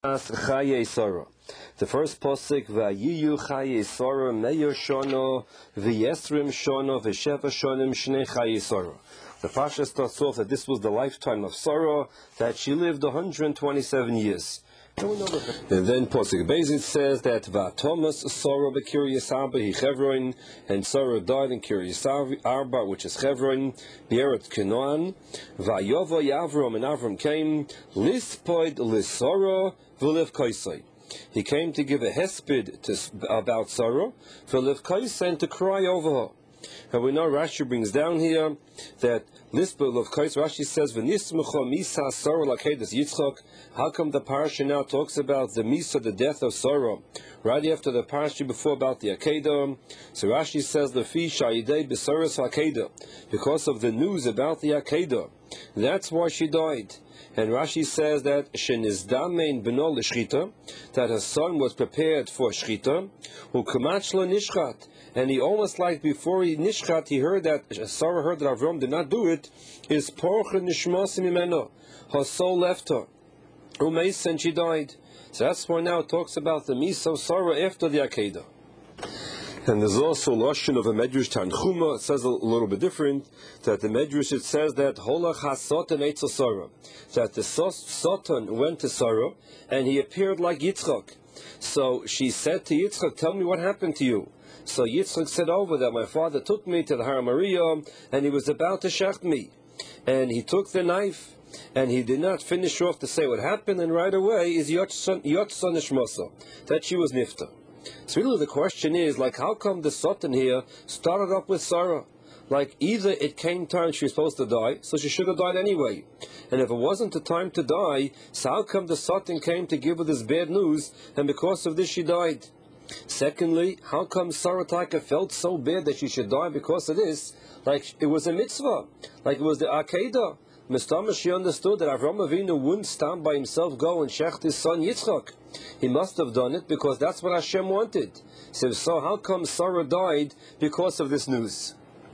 Chaye Sarah. The first posik, Vayiyu Chaye Sarah Meir Shono V'Yesrim Shono V'Sheva Shonim Shnei Chaye Sarah. The Pasha starts off that this was the lifetime of Sarah, that she lived 127 years. And then Posik Bezit says that Va'Tomas Sarah B'Kiryas Arba Hi Chevron, and Sarah died in Kiryas Arba, which is Chevron, B'Eretz Canaan. Va'Yova Yavram, and Avram came, Lispoid Lisara V'Lev Kaisai. He came to give a hesped about Sarah, V'Lev Kaisai, and to cry over her. And we know Rashi brings down here that Lisbel of Kais, Rashi says, V'nismucha misa Sarah lakedas Yitzchak. How come the parasha now talks about the misa, the death of Sarah, right after the parasha before about the Akedah? So Rashi says, Lefi shayidei b'saras Akedah, because of the news about the Akedah. That's why she died. And Rashi says that Shenizdamein b'no l'shchita, that her son was prepared for shchita, u'kamach lo nishchat, and he almost like before he nishchat, he heard that Sarah heard that Avram did not do it. His porcha nishmas mimeno, her soul left her. Umeis, and she died. So that's why now it talks about the misa of Sarah after the Akedah. And there's also a lashon of a medrash Tanchuma. It says a little bit different, that the medrash, it says that holach hasotan eitzel Sarah, that the Satan went to Sarah and he appeared like Yitzchak. So she said to Yitzchak, tell me what happened to you. So Yitzchak said over that my father took me to the Har Maria and he was about to shecht me, and he took the knife and he did not finish off to say what happened, and right away is Yotza Nishmasa, that she was nifta. So really the question is, like, how come the Satan here started up with Sarah? Like, either it came time she was supposed to die, so she should have died anyway. And if it wasn't the time to die, so how come the Satan came to give her this bad news, and because of this she died? Secondly, how come Sarah Taika felt so bad that she should die because of this? Like, it was a mitzvah, like it was the Akedah. Mistama, she understood that Avram Avinu wouldn't stand by himself, go and shecht his son Yitzchak. He must have done it because that's what Hashem wanted. So how come Sarah died because of this news?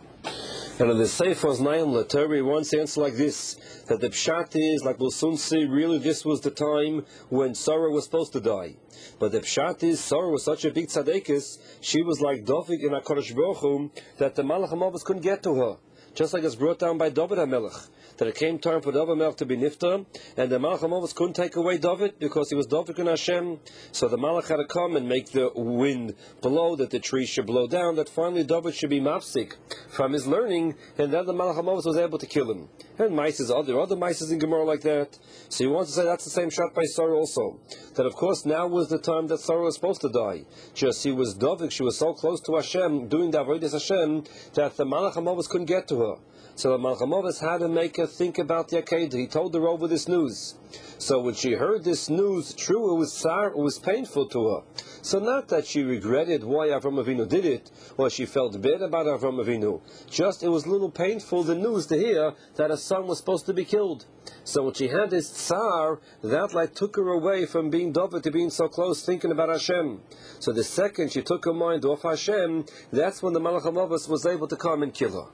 And in the Seifos Naim Latari wants to answer like this, that the pshat is, like we'll soon see, really this was the time when Sarah was supposed to die. But the pshat is, Sarah was such a big tzaddikus, she was like David in HaKadosh Baruch Hu, that the Malach HaMavos couldn't get to her. Just like it's brought down by David HaMelech, that it came time for David HaMelech to be nifta, and the Malach HaMavos couldn't take away David because he was David in Hashem. So the Malach had to come and make the wind blow, that the tree should blow down, that finally David should be mafsik from his learning, and then the Malach HaMavos was able to kill him. And mices, other mices in Gemara like that. So he wants to say that's the same shot by Sarah also. That of course now was the time that Sarah was supposed to die. Just she was David, she was so close to Hashem, doing the avodas Hashem, that the Malach HaMavos couldn't get to her. So the Malach HaMavos had to make her think about the Akedah. He told her over this news. So when she heard this news, true, it was painful to her. So not that she regretted why Avram Avinu did it, or she felt bad about Avram Avinu. Just it was a little painful, the news, to hear that her son was supposed to be killed. So when she had this tsar, that like took her away from being David to being so close, thinking about Hashem. So the second she took her mind off Hashem, that's when the Malach HaMavos was able to come and kill her.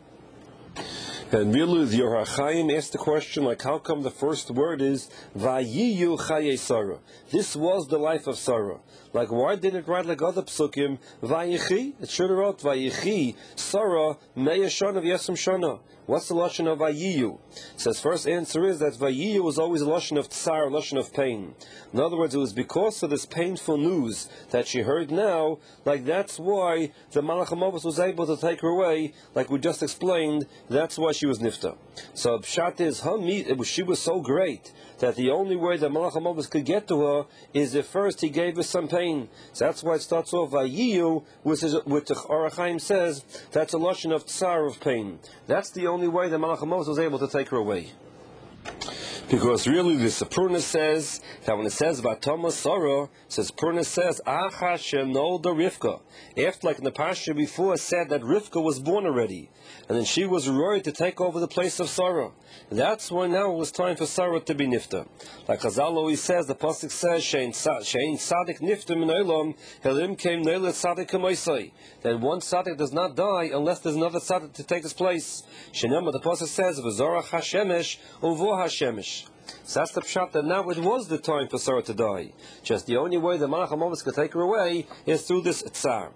And really, the Or HaChaim asked the question, like, how come the first word is Vayiyu Chaye Sarah? This was the life of Sarah. Like, why didn't it write like other psukim, Vayichi? It should have wrote Vayichi Sarah Meya Shana V'Yesem Shana. What's the lashon of Vayiyu? It says first answer is that Vayiyu was always a lashon of tsar, a lashon of pain. In other words, it was because of this painful news that she heard now, like that's why the Malach HaMavos was able to take her away, like we just explained, that's why she was nifta. So pshat is, she was so great that the only way that Malach HaMavos could get to her is if first he gave her some pain. So that's why it starts off Vayiyu, which the Or HaChaim says, that's a lashon of tsar, of pain. That's the only way that Malach HaMavos was able to take her away. Because really the Purna says that when it says Vatama Sarah, says Purna says Acha Shenolda Rivka. After, like in the Pasha before, said that Rivka was born already, and then she was ready to take over the place of Sarah. That's why now it was time for Sarah to be nifta. Like Chazal always says, the pasuk says Shein Sadik Nifta Min Olam Helim Came Neilet Sadik Kamoisai. That one Sadik does not die unless there's another Sadik to take his place. Shenema, the pasuk says V'Zorach Hashemesh Uvo Hashemesh. Chodesh. So that's the pshat that now it was the time for Sarah to die. Just the only way the Malach HaMavet could take her away is through this tsar.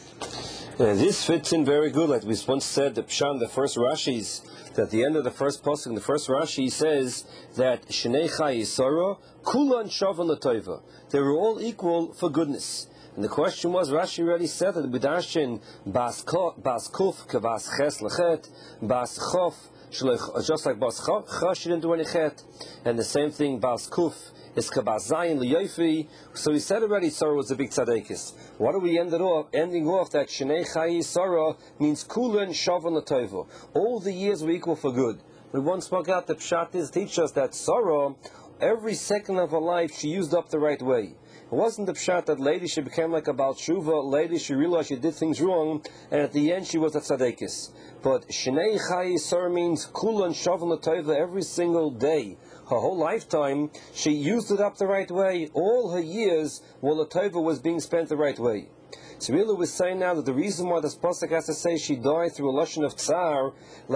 This fits in very good, like we once said, the pshat, the first Rashis, that at the end of the first pasuk, the first Rashi says that Shnei Chai Sarah Kulan Shavan L'Toiva. They were all equal for goodness. And the question was, Rashi already said that the B'darshin Bas Kuf Kavas Ches Lechet Bas Chof, just like Bas Chof, she didn't do any chet. And the same thing, Bas Kuf is Kabas Zayin L'Yofi. So he said already Sarah was a big tzadekis. What do we ending off that Shnei Chai Sarah means Kulan Shavan L'Toiva. All the years were equal for good. We once spoke out, the Pshat is teach us that Sarah, every second of her life, she used up the right way. It wasn't the pshat that lady she became like a Baal Tshuva, lady she realized she did things wrong, and at the end she was a tzadekis. But Shnei Chai Yisar means Kulan Shavan L'Toiva every single day. Her whole lifetime, she used it up the right way. All her years, while L'Toiva was being spent the right way. So really we're saying now that the reason why this pasuk has to say she died through a lashon of tsar,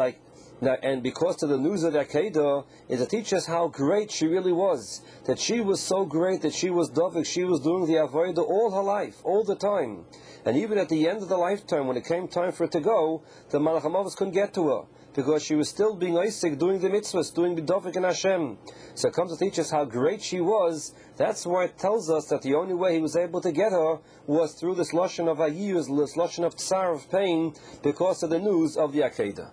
and because of the news of the Akedah, is to teach us how great she really was. That she was so great that she was Dovik, she was doing the Avodah all her life, all the time. And even at the end of the lifetime, when it came time for her to go, the Malach HaMavet couldn't get to her, because she was still being Isaac, doing the mitzvahs, doing the Dovik and Hashem. So it comes to teach us how great she was. That's why it tells us that the only way he was able to get her was through this lashon of Ayiyus, this lashon of tsar, of pain, because of the news of the Akedah.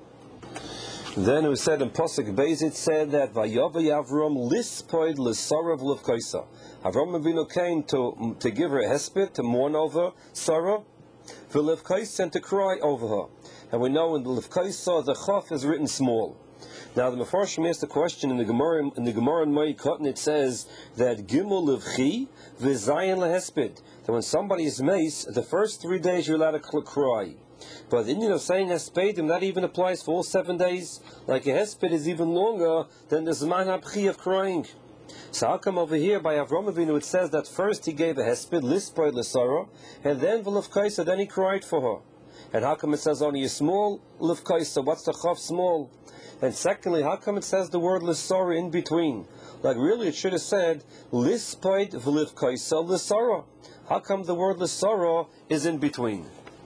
Then we said in Pasuk Beis, it said that Vayavay Avram lispoid l'Sarav l'Vkoisa. Avram Avinu came to give her a hesped, to mourn over Sarah, for l'Vkoisa, and to cry over her. And we know in the l'Vkoisa the Chaf is written small. Now the Mefarshim asked the question in the Gemara in Moed Katan, it says that Gimel L'Vchi v'Zayin l'Hesped, that when somebody is mace, the first 3 days you're allowed to cry. But the Indian of saying Hespedim, that even applies for all 7 days. Like a Hesped is even longer than the Zman HaBchi of crying. So how come over here by Avram Avinu it says that first he gave a Hesped, Lispoid L'Sara, and then V'Levkaisa, then he cried for her. And how come it says only a small Levkaisa? What's the Chav small? And secondly, how come it says the word L'Sara in between? Like really it should have said Lispoid V'Levkaisa L'Sara. How come the word L'Sara is in between?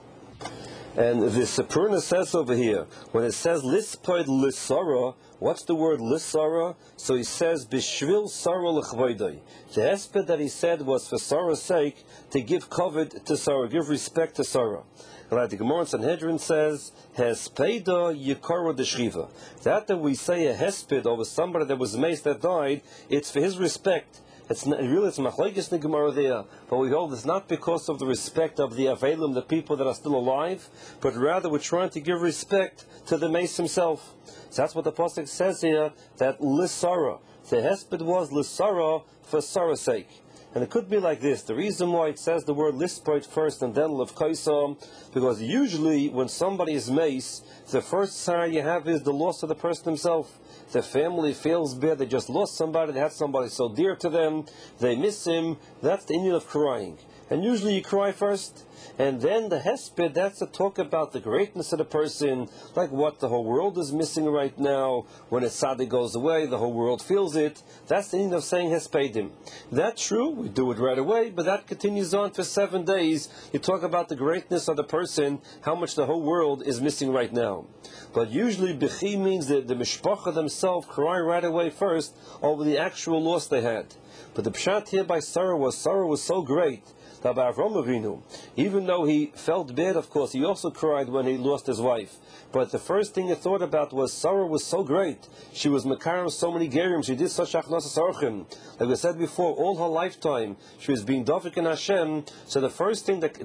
And the Sepurna says over here, when it says Lispoid L'Sara, what's the word L'Sara? So he says Bishvil Sarah L'Chvoidai. The hesped that he said was for Sarah's sake, to give kavod to Sarah, give respect to Sarah. Like the Gemara in Sanhedrin says, Hespeda Yikara D'Shriva. That we say a hesped over somebody that was maced that died, it's for his respect. It's machlokes in the Gemara there, but we hold it's not because of the respect of the Avelim, the people that are still alive, but rather we're trying to give respect to the mace himself. So that's what the pasuk says here, that L'Sara, the hesped was L'Sara for Sarah's sake. And it could be like this. The reason why it says the word Lispoid first and then L'Vkoisa, because usually when somebody is mace, the first sign you have is the loss of the person himself. The family feels bad, they just lost somebody, they had somebody so dear to them, they miss him. That's the Indian of crying. And usually you cry first. And then the hesped, that's a talk about the greatness of the person, like what the whole world is missing right now. When a tzaddik goes away, the whole world feels it. That's the end of saying hespedim. That's true, we do it right away, but that continues on for 7 days. You talk about the greatness of the person, how much the whole world is missing right now. But usually Bechi means that the mishpacha themselves cry right away first over the actual loss they had. But the pshat here by Sarah was so great that by Avram Avinu, even though he felt bad, of course, he also cried when he lost his wife. But the first thing he thought about was Sarah was so great. She was mekarim so many gerim. She did such achnas archim. Like we said before, all her lifetime she was being dafik in Hashem. So the first thing that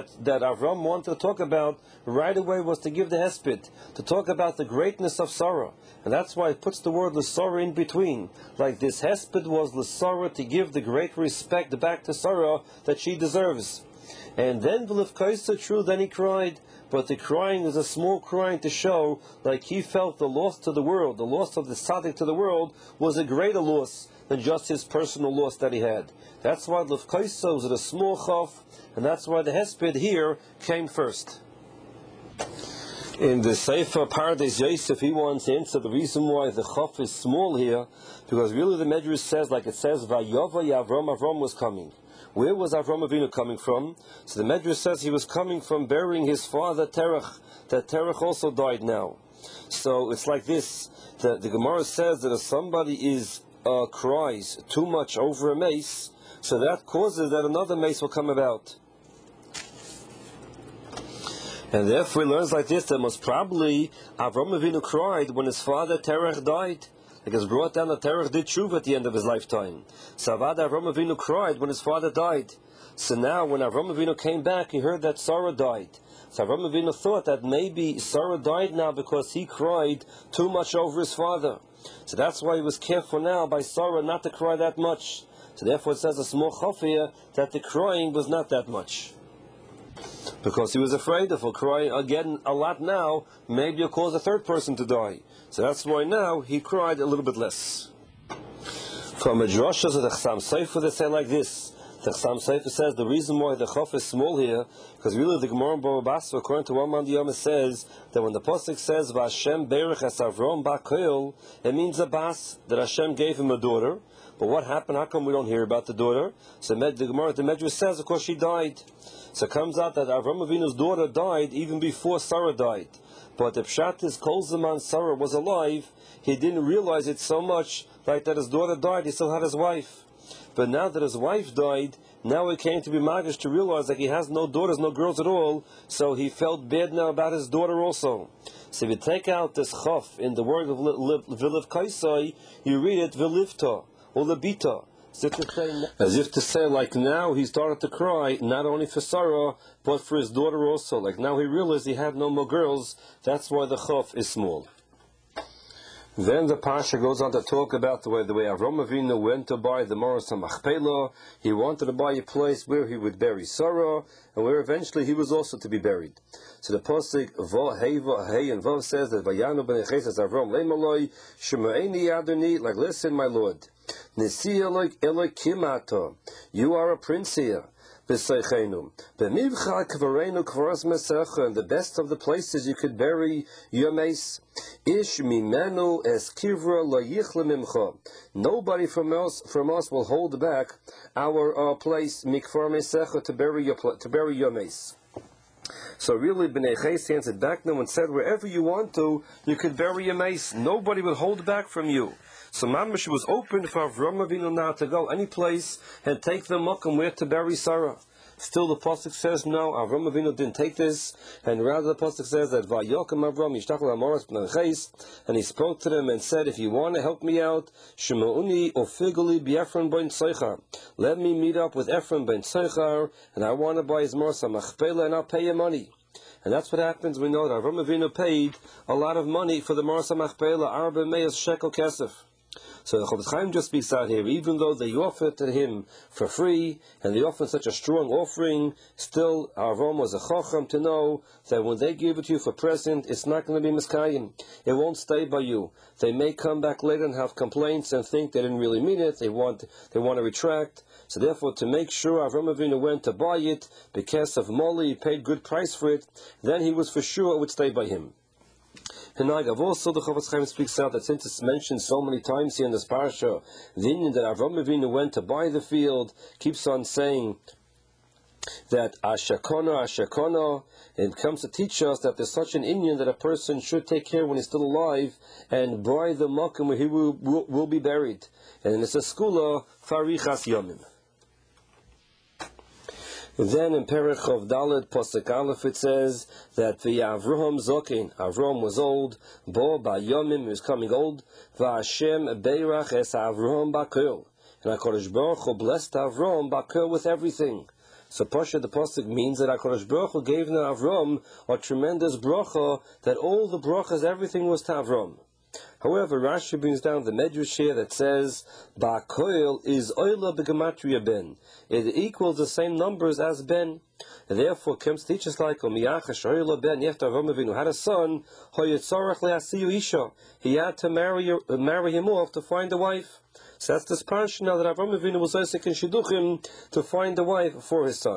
Avram wanted to talk about right away was to give the hesped, to talk about the greatness of Sarah. And that's why it puts the word L'Sara in between. Like this hesped was L'Sara, to give the great respect back to Sarah that she deserves. And then V'Levkaisa, true, then he cried. But the crying is a small crying to show like he felt the loss to the world, the loss of the tzaddik to the world was a greater loss than just his personal loss that he had. That's why L'Vkaisa was at a small chaf, and that's why the hesped here came first. In the Sefer Paradise Yosef, he wants to answer the reason why the Chaf is small here, because really the Medrash says, like it says, Vayova Yavrom, Avrom was coming. Where was Avram Avinu coming from? So the Medrash says he was coming from burying his father Terach. That Terach also died now. So it's like this. The Gemara says that if somebody cries too much over a mace, so that causes that another mace will come about. And therefore he learns like this, that most probably Avram Avinu cried when his father Terach died. Like it's brought down that Terach did tshuva at the end of his lifetime. So Avram Avinu cried when his father died. So now when Avram Avinu came back, he heard that Sarah died. So Avram Avinu thought that maybe Sarah died now because he cried too much over his father. So that's why he was careful now by Sarah not to cry that much. So therefore it says a small chaf here that the crying was not that much. Because he was afraid if he'll cry again a lot now, maybe he'll cause a third person to die. So that's why now he cried a little bit less. From a drasha of the Chassam Sofer, they say like this. The Chassam Sofer says the reason why the chaf is small here, because really the Gemara in Bava Basra, according to one man the Yom, says that when the pasuk says Vashem Berech Es Avrom Ba'Koil, it means a bas, that Hashem gave him a daughter. But what happened? How come we don't hear about the daughter? So the Gemara, the Medrash says, of course, she died. So it comes out that Avram Avinu's daughter died even before Sarah died. But the pshat is, Kol Zaman Sarah was alive, he didn't realize it so much, like that his daughter died, he still had his wife. But now that his wife died, now he came to be magish to realize that he has no daughters, no girls at all, so he felt bad now about his daughter also. So if you take out this chaf in the word of Viliv Kaisai, you read it Vilivta, or Lebita. As if to say, like now he started to cry, not only for Sarah, but for his daughter also. Like now he realized he had no more girls, that's why the chaf is small. Then the Pasha goes on to talk about the way Avram Avinu went to buy the Moros HaMachpelah. He wanted to buy a place where he would bury Sarah, and where eventually he was also to be buried. So the pasuk Hey and Vav says that Vayanu ben Eches Avram Leimaloi Shemaini Adoni, like listen, my Lord, Nisi Elokim Ato, you are a prince here. And the best of the places you could bury your mace. Nobody from us will hold back our place to bury your mace. So really, Bnei Ches answered back now and said, wherever you want to, you could bury your mace. Nobody will hold back from you. So Mamash was open for Avram Avinu now to go any place and take the makom where to bury Sarah. Still the pasuk says no, Avram Avinu didn't take this, and rather the pasuk says that Vayokem Avram Yishtachel Amoros Bnei Ches, and he spoke to them and said, if you want to help me out, Shemauni Ofiguli B'Ephron ben Tzeichar, let me meet up with Ephron ben Tzeichar, and I want to buy his Moros HaMachpelah, and I'll pay you money. And that's what happens. We know that Avram Avinu paid a lot of money for the Moros HaMachpelah, Arba Meis Shekel Kesef. So the Chofetz Chaim just speaks out here, even though they offered to him for free, and they offered such a strong offering, still Avram was a chacham to know that when they give it to you for present, it's not going to be miskayim. It won't stay by you. They may come back later and have complaints and think they didn't really mean it. They want to retract. So therefore, to make sure Avram Avinu went to buy it because of Molly, he paid good price for it, then he was for sure it would stay by him. And also the Chofetz Chaim speaks out that since it's mentioned so many times here in this parasha, the Indian that Avram Avinu went to buy the field keeps on saying that Ashakona, it comes to teach us that there's such an Indian that a person should take care when he's still alive and buy the makom where he will be buried. And it's a skula farichas yomim. Then in Perich of Dalet Pasuk Aleph it says that the Avram Zokin, Avram was old, Bo Bayomim, he was coming old, V'Hashem Beirach es Avram Bakil, and HaKadosh Baruch Hu blessed Avram Bakil with everything. So Pasha, the pasuk means that HaKadosh Baruch Hu gave to Avram a tremendous bracha, that all the brachas, everything was to Avram. However, Rashi brings down the Medrash here that says Ba'koil is Oila B'gematria Ben. It equals the same numbers as Ben. And therefore, comes teaches like Omiyachash Oila Ben. After Avram Avinu had a son, Hoyetzorach le'asiyu isha. He had to marry him off to find a wife. So that's this parsha now that Avram Avinu was Isaac and Shidduchim to find a wife for his son.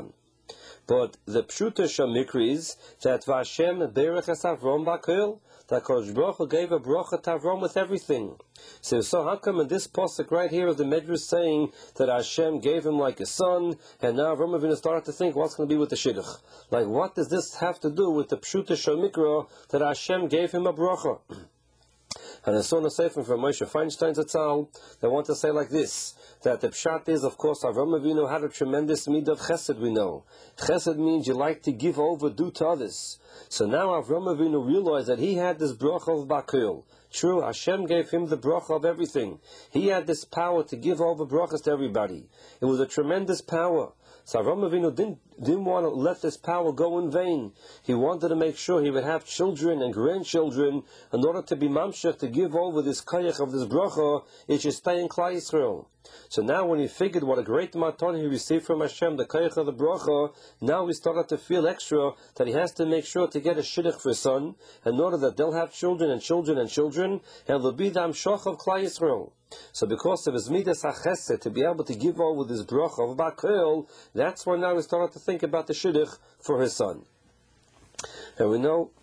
But the Pshuta Shamikri is that Vashem Berech Es Avram Bakil, that Kodesh Baruch Hu gave a bracha to Avram with everything. So how come in this pasuk right here of the Medrash saying that Hashem gave him like a son, and now Avram Avinu started to think what's going to be with the shidduch? Like, what does this have to do with the Pshuta Shamikra that Hashem gave him a bracha? And I saw a sefer from Moshe Feinstein Zatzal that want to say like this, that the pshat is, of course, Avram Avinu had a tremendous midah of chesed, we know. Chesed means you like to give over, do to others. So now Avram Avinu realized that he had this bracha of Bakil. True, Hashem gave him the bracha of everything. He had this power to give over brachas to everybody. It was a tremendous power. So Avram Avinu didn't want to let this power go in vain. He wanted to make sure he would have children and grandchildren in order to be mamshech, to give over this kayach of this bracha. It should stay in Klal Yisrael. So now when he figured what a great matan he received from Hashem, the kayach of the bracha, now he started to feel extra that he has to make sure to get a shidduch for his son in order that they'll have children and children and children, and they'll be the amshach of Klal Yisrael. So because of his midas hachesed to be able to give over this bracha of Bakil, that's why now he started to think about the shidduch for his son. And we know.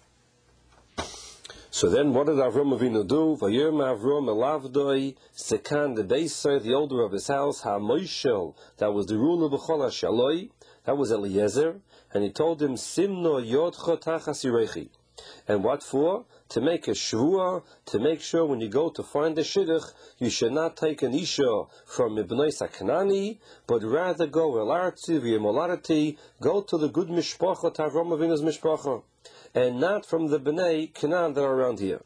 So then, what did Avram Avinu do? Vayirm Avram elavdoi sekan the beiser, the older of his house, hamoishel, that was the ruler b'chol hashaloi, that was Eliezer, and he told him simno yodcho tachas yirechi. And what for? To make a shvua, to make sure when you go to find the shidduch, you should not take an isha from Ibnei Sakanani, but rather go el arti v'yemolarati, go to the good mishpacha, to Avram Avinu's mishpacha, and not from the Bnei Canaan that are around here.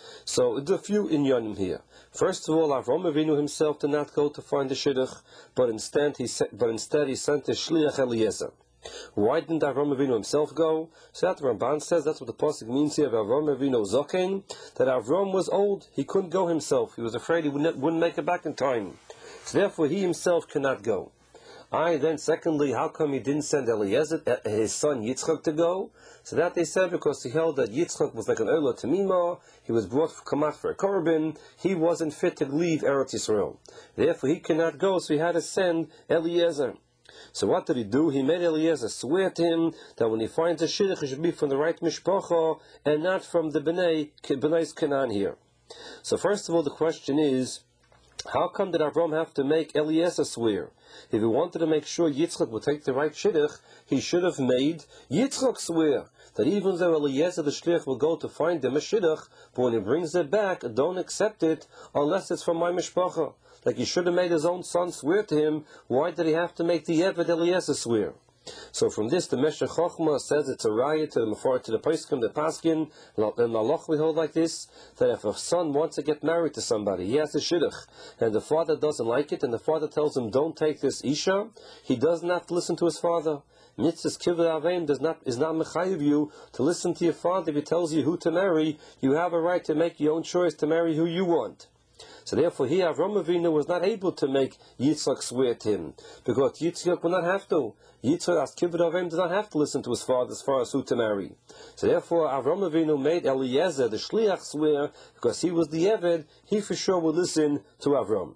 So there's a few inyanim here. First of all, Avram Avinu himself did not go to find the shidduch, but instead he sent the shliach Eliezer. Why didn't Avram Avinu himself go? So that Ramban says that's what the pasuk means here of Avram Avinu Zoken, that Avram was old, he couldn't go himself. He was afraid he wouldn't make it back in time. So therefore he himself cannot go. Then secondly, how come he didn't send Eliezer, his son Yitzchak, to go? So that they said because he held that Yitzchak was like an Ola Tamima, he was brought Kamach for a korban, he wasn't fit to leave Eretz Yisrael. Therefore he cannot go, so he had to send Eliezer. So what did he do? He made Eliezer swear to him that when he finds a shidduch, it should be from the right mishpacha and not from the Bnei Canaan here. So first of all, the question is, how come did Avram have to make Eliezer swear? If he wanted to make sure Yitzchak would take the right shidduch, he should have made Yitzchak swear that even though Eliezer the shliach will go to find him a shidduch, but when he brings it back, don't accept it unless it's from my mishpacha. Like he should have made his own son swear to him. Why did he have to make the Eved Eliezer swear? So from this, the Meshech Chochmah says it's a riot to the Poskim, the Paskin, and the Halacha we hold like this, that if a son wants to get married to somebody, he has a shidduch, and the father doesn't like it, and the father tells him, don't take this Isha, he doesn't have to listen to his father. Mitzvah's Kibbutz Avein is not mechayiv you to listen to your father. If he tells you who to marry, you have a right to make your own choice to marry who you want. So therefore, here Avram Avinu was not able to make Yitzchak swear to him, because Yitzchak would not have to. Yitzchak, as Kibbutz Avim, does not have to listen to his father as far as who to marry. So therefore, Avram Avinu made Eliezer, the shliach, swear, because he was the Eved, he for sure would listen to Avram.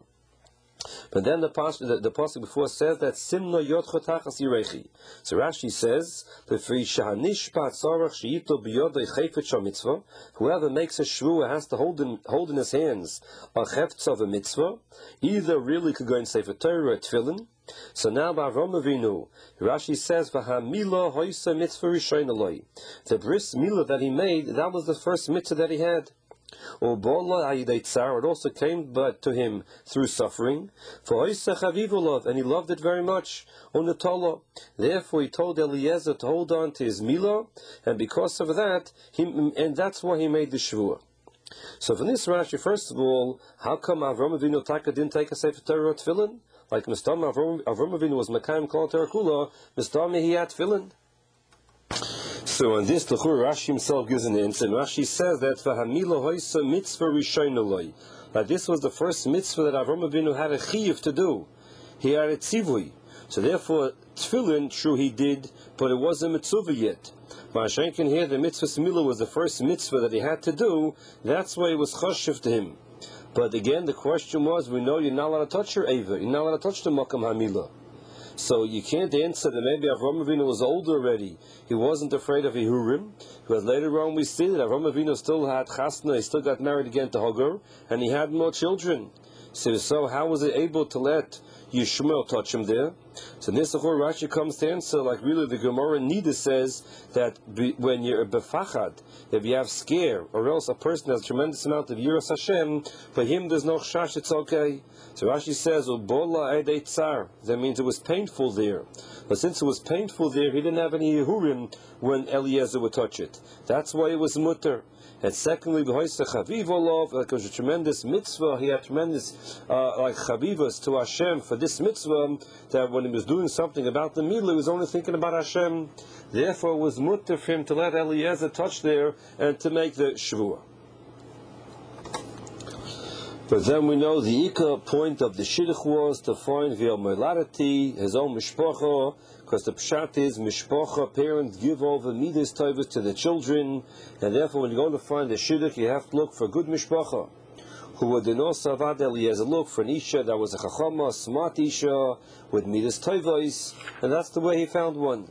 But then the pasuk before says that Simno Yodcho Tachas Yirechi. So Rashi says, whoever makes a shvuah has to hold in his hands a cheftz of a mitzvah, either really could go and say for Torah or tefillin. So now by Avram Avinu, Rashi says, "V'hamila hoisa mitzvah rishon aloi." The bris milah that he made, that was the first mitzvah that he had. It also came to him through suffering. And he loved it very much. Therefore he told Eliezer to hold on to his milah, and because of that, and that's why he made the shvuah. So from this Rashi, first of all, how come Avram Avinu didn't take a Sefer Torah or Tefillin? Like Mistama, Avram Avinu was Mekayim Kol Torah Kula, Mistama he had Tefillin. So on this, the Rashi himself gives an answer. And Rashi says that v'hamila hoisa mitzvah rishon aloi. That this was the first mitzvah that Avram Avinu had a chiyuv to do. He had a tzivui. So therefore, tefillin, true he did, but it wasn't mitzvah yet. Ma'ashenkin here, the mitzvah milah was the first mitzvah that he had to do. That's why it was chashiv to him. But again, the question was, we know you're not allowed to touch your Eva. You're not allowed to touch the Makam HaMilah. So you can't answer that maybe Avraham Avinu was older already. He wasn't afraid of Yehurim. Because later on we see that Avraham Avinu still had chasna, he still got married again to Hagar, and he had more children. So how was he able to let Yishmael touch him there? So Nisachor Rashi comes to answer, like really the Gemara Nida says that when you're a befachad, if you have scare, or else a person has a tremendous amount of Yiras Hashem, for him there's no chash, it's okay. So Rashi says, Ubola edei tsar. That means it was painful there. But since it was painful there, he didn't have any Yehurim when Eliezer would touch it. That's why it was mutter. And secondly, like it was a tremendous mitzvah. He had tremendous like chavivas to Hashem for this mitzvah, that when he was doing something about the milah, he was only thinking about Hashem. Therefore, it was mutter for him to let Eliezer touch there and to make the shvuah. But then we know the ikar point of the shidduch was to find via molarity, his own mishpacha, because the pshat is mishpacha, parents give over midas tovas to the children, and therefore when you go to find the shidduch, you have to look for good mishpacha. Who would know Savad Eliezer, look for an isha that was a chachama, smart isha, with midas tovas, and that's the way he found one.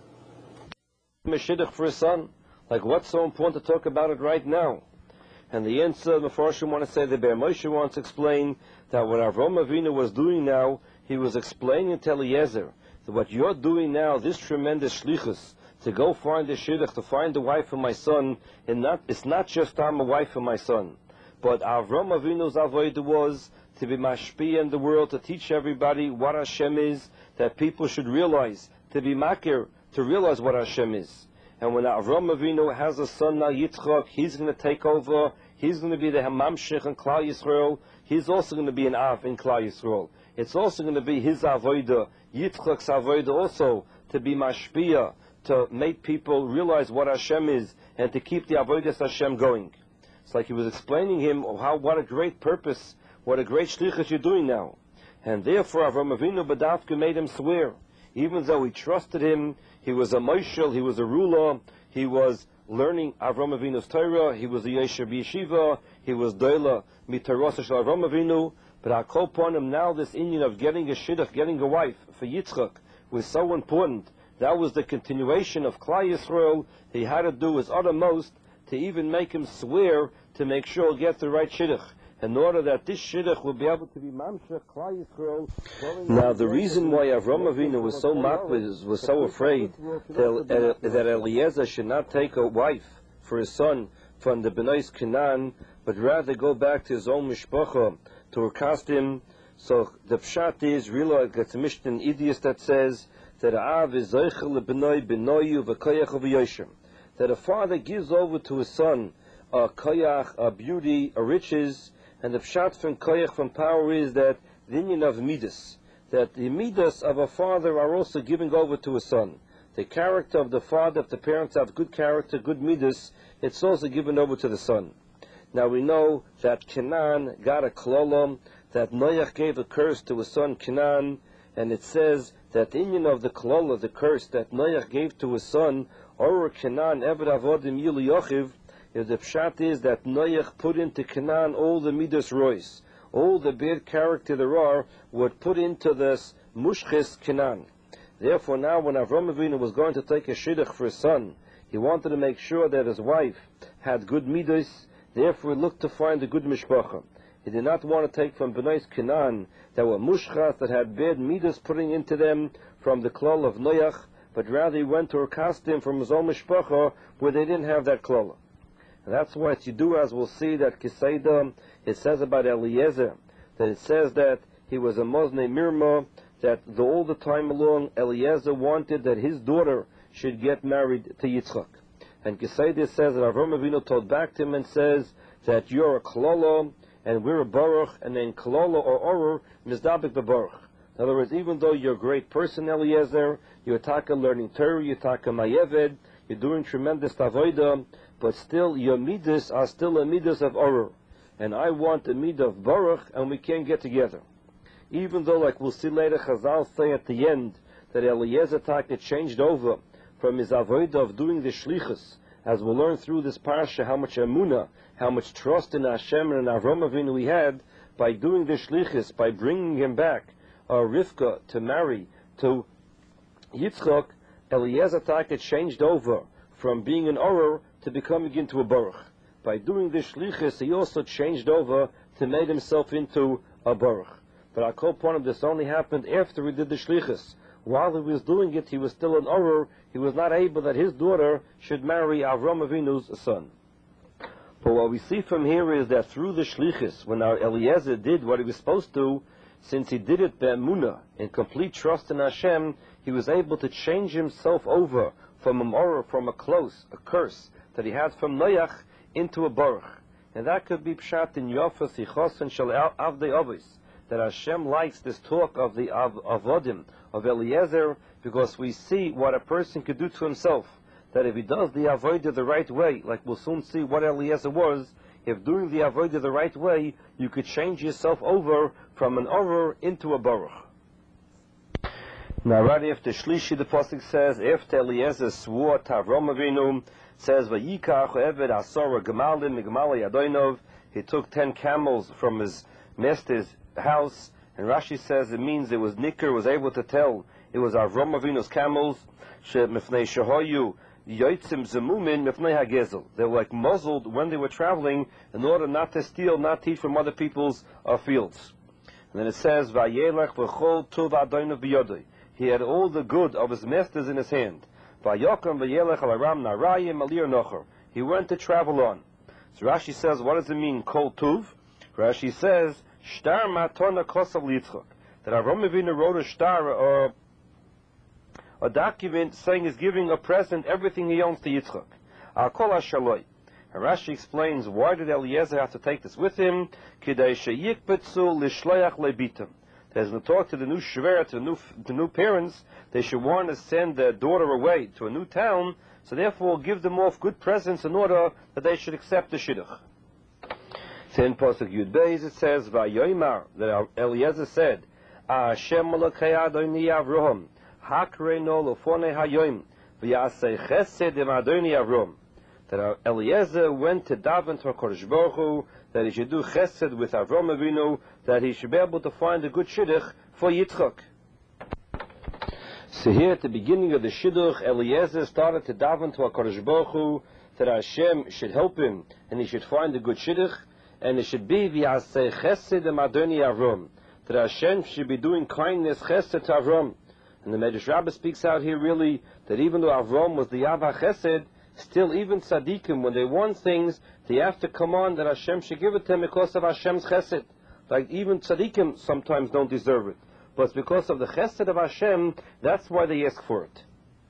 A shidduch for his son, like what's so important to talk about it right now? And the answer, the Mefarshim want to say, the Be'er Moshe wants to explain that what Avraham Avinu was doing now, he was explaining to Eliezer that what you're doing now, this tremendous shlichus, to go find the shidduch, to find the wife of my son, and it's not just I'm a wife of my son, but Avraham Avinu's avodah was to be mashpia in the world, to teach everybody what Hashem is, that people should realize, to be makir, to realize what Hashem is. And when Avraham Avinu has a son now, Yitzchak, he's going to take over. He's going to be the Hamamshich in Klal Yisrael. He's also going to be an Av in Klal Yisrael. It's also going to be his avodah, Yitzchak's avodah also, to be mashpia, to make people realize what Hashem is, and to keep the avodas Hashem going. It's like he was explaining him what a great purpose, what a great shlichus you're doing now. And therefore Avraham Avinu Badavka made him swear. Even though he trusted him, he was a moshel, he was a ruler, he was learning Avraham Avinu's Torah, he was a Yeshiva Yeshiva, he was Doila Mitarosa Shel Avraham Avinu, but I call upon him now this Indian of getting a shidduch, getting a wife for Yitzchak was so important. That was the continuation of Klal Yisrael. He had to do his uttermost to even make him swear to make sure he'll get the right shidduch, in order that this shidduch will be able to be mamshech Klal Yisrael. Now, the reason why Avraham Avinu was so was so afraid that Eliezer should not take a wife for his son from the Bnei Canaan, but rather go back to his own mishpacha to recast him. So the pshat is really like a Mishnah in Idias that says that Av is zeichel lebnoi benoyu v'koyach v'yoshem, that a father gives over to his son a koyach, a beauty, a riches. And the pshat from koyach, from power, is that the union of midas, that the midas of a father are also giving over to a son. The character of the father, if the parents have good character, good midas, it's also given over to the son. Now we know that Canaan got a klolam, that Noach gave a curse to his son Canaan, and it says that the union of the klola, the curse that Noach gave to his son, or Canaan eved avodim yili yochiv, is the pshat is that Noach put into Canaan all the midas rois, all the bad character there are, were put into this mushches Canaan. Therefore now when Avraham Avinu was going to take a shidduch for his son, he wanted to make sure that his wife had good midas, therefore he looked to find a good mishpacha. He did not want to take from Bnei Canaan that were mushchas, that had bad midas putting into them from the klal of Noach, but rather he went to recast him from his own mishpacha where they didn't have that klal. And that's why you do, as we'll see, that Kisaida, it says about Eliezer, that it says that he was a Mosne Mirma, that all the time along Eliezer wanted that his daughter should get married to Yitzchak. And Kisaida says that Avraham Avinu told back to him and says that you're a Klolo and we're a Baruch, and then Klolo or Orur mizdabik the Baruch. In other words, even though you're a great person, Eliezer, you're taka learning Torah, you're taka Mayeved, you're doing tremendous avodah, but still your midas are still a midas of Orur. And I want a midah of Baruch, and we can't get together. Even though, like we'll see later, Chazal say at the end, that Eliezer taka changed over from his avodah of doing the shlichus, as we'll learn through this parsha how much emunah, how much trust in Hashem and in Avraham Avinu he had by doing the shlichus, by bringing him back, Rivka, to marry, to Yitzchak, Eliezer Taka changed over from being an Oror to becoming into a Baruch. By doing this shlichus, he also changed over to make himself into a Baruch. But our Koponim, this only happened after he did the shlichus. While he was doing it, he was still an Oror. He was not able that his daughter should marry Avram Avinu's son. But what we see from here is that through the shlichus, when our Eliezer did what he was supposed to, since he did it be'emunah, in complete trust in Hashem, he was able to change himself over from a Oror, from a curse that he had from Noach, into a Baruch. And that could be pshat in Yofa Sichos and Shal Avdei Avos, that Hashem likes this talk of the Avodim, of Eliezer, because we see what a person could do to himself. That if he does the Avodah the right way, like we'll soon see what Eliezer was, if doing the Avodah the right way, you could change yourself over from an Oror into a Baruch. Now right after Shlishi, the Pasuk says, after Eliezer swore to Avram Avinu, says, Vayikach Eved Asora Gemalim Migmali Adoinov, he took 10 camels from his master's house, and Rashi says it means it was Nicker was able to tell it was Avram Avinu's camels, Mifnei Shehoyu Yoitzim Zemumin Mifnei HaGezel. They were like muzzled when they were traveling in order not to steal, not to eat from other people's fields. And then it says, Vayelech V'chol Tuv Adoinov B'yodoi. He had all the good of his masters in his hand. He went to travel on. So Rashi says, what does it mean, Kol Tuv? Rashi says, Shtar Matona Kosav Litzchak. That Avram Avinu wrote a shtar, or a document saying he's giving a present, everything he owns to Yitzchak. Kol HaShaloi. And Rashi explains, why did Eliezer have to take this with him? Kidei sheyikbetzu lishloyach lebitam. As we talk to the new shver, to the new parents, they should want to send their daughter away to a new town, so therefore give them off good presents in order that they should accept the shidduch. In Pasuk Yud Beis it says, Vayoymar, that Eliezer said, Hashem Malakei Adoni Avraham, Hakreino Lofone Hayoim, V'yasei Chesed Im Adoni Avram. That Eliezer went to daven to HaKadosh Baruch Hu, that he should do chesed with Avram Avinu, that he should be able to find a good shidduch for Yitzchak. So here at the beginning of the shidduch, Eliezer started to daven to HaKadosh Baruch Hu, that Hashem should help him, and he should find a good shidduch, and it should be v'yaseh chesed em Adoni Avram, that Hashem should be doing kindness chesed to Avram. And the Medrash Rabbah speaks out here really, that even though Avram was the Yava chesed, still, even tzaddikim, when they want things, they have to come on that Hashem should give it to them because of Hashem's chesed. Like even tzaddikim sometimes don't deserve it, but it's because of the chesed of Hashem. That's why they ask for it.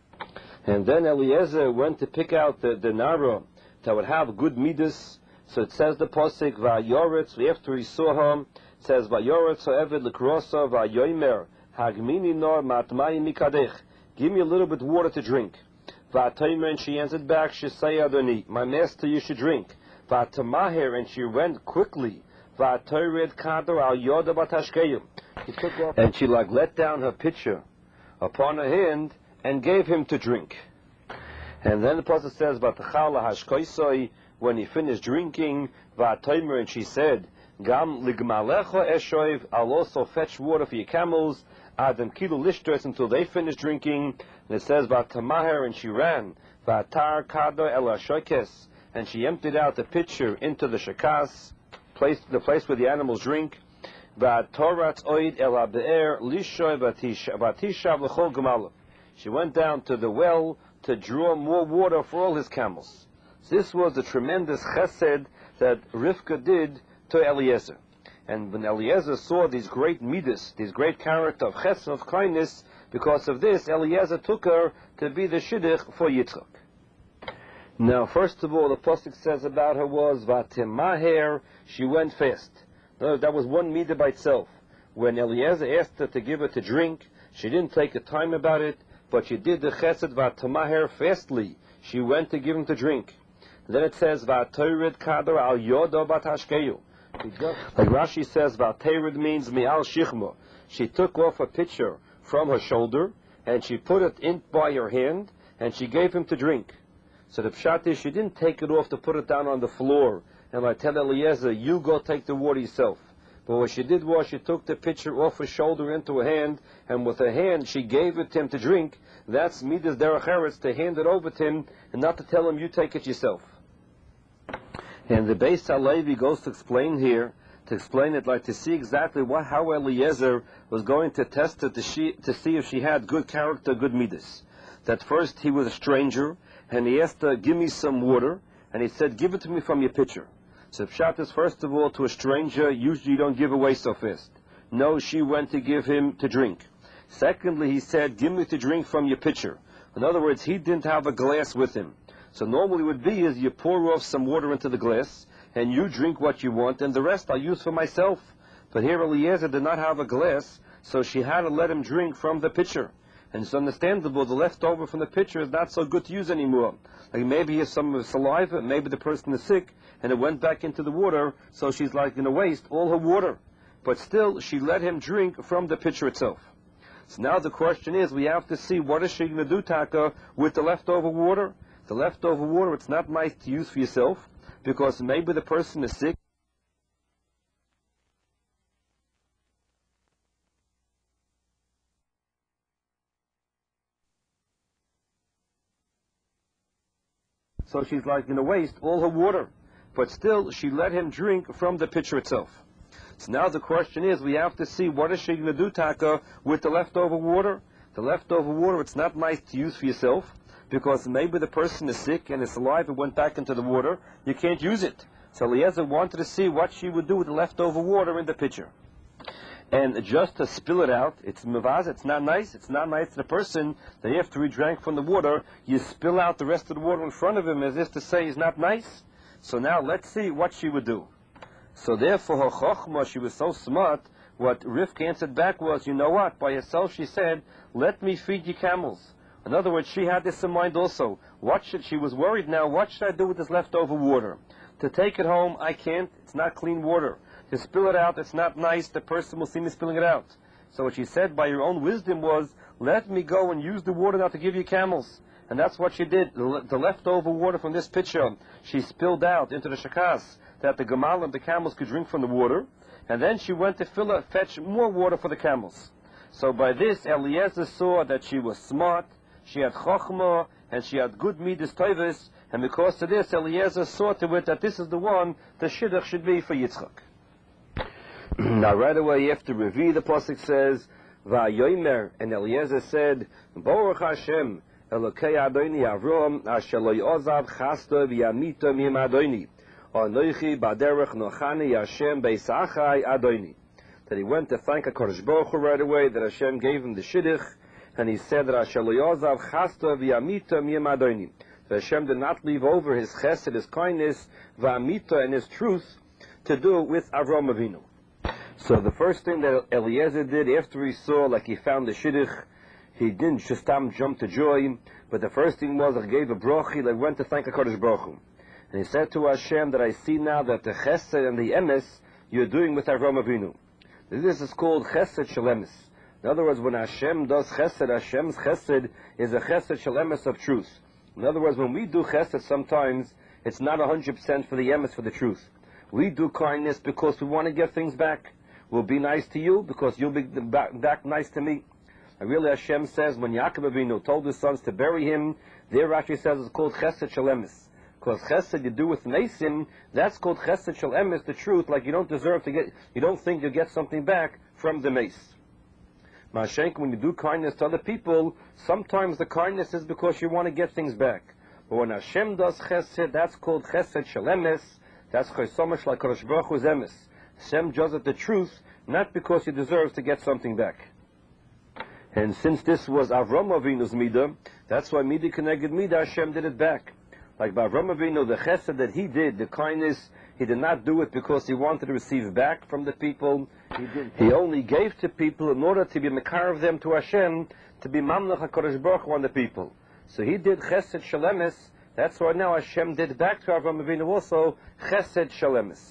And then Eliezer went to pick out the nara that would have good midas. So it says the pasuk Vayoretz. After he saw her, it says Vayoretz Eved Lekrosa Vayomer Hagmini Nor Matmai Mikadech. Give me a little bit of water to drink. And she answered back, Shisei Adoni, my master, you should drink. Vatamaher, and she went quickly. Vatored Kador al Yoda Batashkeyu. And she let down her pitcher upon her hand and gave him to drink. And then the pasuk says, Vatachala Hashkoisoi, when he finished drinking, Vatomer, and she said, Gam Ligmalecha Eshoiv, I'll also fetch water for your camels. Adam Kilu Lishtres, until they finished drinking. And it says, Vatamaher, and she ran. Vatar Kado El Ashokes, and she emptied out the pitcher into the shakas, the place where the animals drink. Vatoratz Oid El Abe'er Lishoy Vatishav L'chol Gemala. She went down to the well to draw more water for all his camels. So this was the tremendous chesed that Rivka did to Eliezer. And when Eliezer saw these great midas, these great character of chesed, of kindness, because of this, Eliezer took her to be the shidduch for Yitzchak. Now, first of all, the pasuk says about her was Vatimaher, she went fast. No, that was one midah by itself. When Eliezer asked her to give her to drink, she didn't take a time about it, but she did the chesed Vatimaher fastly. She went to give him to drink. And then it says Vatorid Kador al Yodo Batashkeyu. Like Rashi says, Vateirid means mi'al shichma. She took off a pitcher from her shoulder, and she put it in by her hand, and she gave him to drink. So the pshat is, she didn't take it off to put it down on the floor, and I tell Eliezer, you go take the water yourself. But what she did was she took the pitcher off her shoulder into her hand, and with her hand she gave it to him to drink. That's midas derech eretz, to hand it over to him and not to tell him you take it yourself. And the Beis Halevi goes to explain here, to explain it like to see exactly how Eliezer was going to test her to see if she had good character, good midas. That first he was a stranger, and he asked her, give me some water, and he said, give it to me from your pitcher. So Pshat is, first of all, to a stranger, usually you don't give away so fast. No, she went to give him to drink. Secondly, he said, give me to drink from your pitcher. In other words, he didn't have a glass with him. So normally what would be is you pour off some water into the glass, and you drink what you want, and the rest I'll use for myself. But here Eliezer did not have a glass, so she had to let him drink from the pitcher. And it's understandable, the leftover from the pitcher is not so good to use anymore. Like maybe he has some saliva, maybe the person is sick, and it went back into the water, so she's like going to waste all her water. But still, she let him drink from the pitcher itself. So now the question is, we have to see what is she going to do, Taka, with the leftover water. The leftover water, it's not nice to use for yourself, because maybe the person is sick. So she's like going to waste all her water. But still, she let him drink from the pitcher itself. So now the question is, we have to see what is she going to do, Taka, with the leftover water. The leftover water, it's not nice to use for yourself, because maybe the person is sick and his saliva went back into the water. You can't use it. So Eliezer wanted to see what she would do with the leftover water in the pitcher. And just to spill it out, it's mivaz, it's not nice. It's not nice to the person that after he drank from the water, you spill out the rest of the water in front of him as if to say it's not nice. So now let's see what she would do. So therefore her chokhmah, she was so smart, what Rivka answered back was, you know what, by herself she said, let me feed you camels. In other words, she had this in mind also. She was worried now, what should I do with this leftover water? To take it home, I can't, it's not clean water. To spill it out, it's not nice, the person will see me spilling it out. So what she said by her own wisdom was, let me go and use the water now to give you camels. And that's what she did. The leftover water from this pitcher, she spilled out into the shakas, that the gemalim, the camels, could drink from the water. And then she went to fetch more water for the camels. So by this, Eliezer saw that she was smart, she had chokhmah, and she had good midas toivus, and because of this, Eliezer saw to it that this is the one the shidduch should be for Yitzchak. Now right away after Revi, the pasuk says, Va'yomer, and Eliezer said, Baruch Hashem, Elokei Adoni Avrom, Asher lo yozav chasta v'yamita mim Adoni, Anoichi baderech nochani Hashem beisachai Adoni. That he went to thank HaKadosh Baruch Hu right away, that Hashem gave him the shidduch, and he said that Asher lo yozav chasta v'yamita mim Adoni. That Hashem did not leave over his chesed, his kindness, v'amita, and his truth, to do with Avram Avinu. So the first thing that Eliezer did after he saw, like he found the shidduch, he didn't just jump to joy, but the first thing was he gave a bracha, like went to thank HaKadosh Baruch Hu. And he said to Hashem that I see now that the chesed and the emes you're doing with Avram Avinu. This is called chesed shel emes. In other words, when Hashem does chesed, Hashem's chesed is a chesed shel emes of truth. In other words, when we do chesed sometimes, it's not 100% for the emes, for the truth. We do kindness because we want to get things back. We'll be nice to you because you'll be back nice to me. And really Hashem says, when Yaakov Avinu told his sons to bury him, there actually says it's called chesed shel emes. Because chesed you do with mesim, that's called chesed shel emes, the truth, like you don't deserve to get, you don't think you'll get something back from the mace. Mashenk, when you do kindness to other people, sometimes the kindness is because you want to get things back. But when Hashem does chesed, that's called chesed shel emes, that's chesed like Kadosh Baruch Hu's emes. Hashem does it the truth, not because he deserves to get something back. And since this was Avram Avinu's midah, that's why midah keneged midah, Hashem did it back. Like by Avram Avinu, the chesed that he did, the kindness, he did not do it because he wanted to receive back from the people. He only gave to people in order to be mekar of them to Hashem, to be mamlech HaKadosh Baruch Hu on the people. So he did chesed shel emes. That's why now Hashem did back to Avram Avinu also chesed shel emes.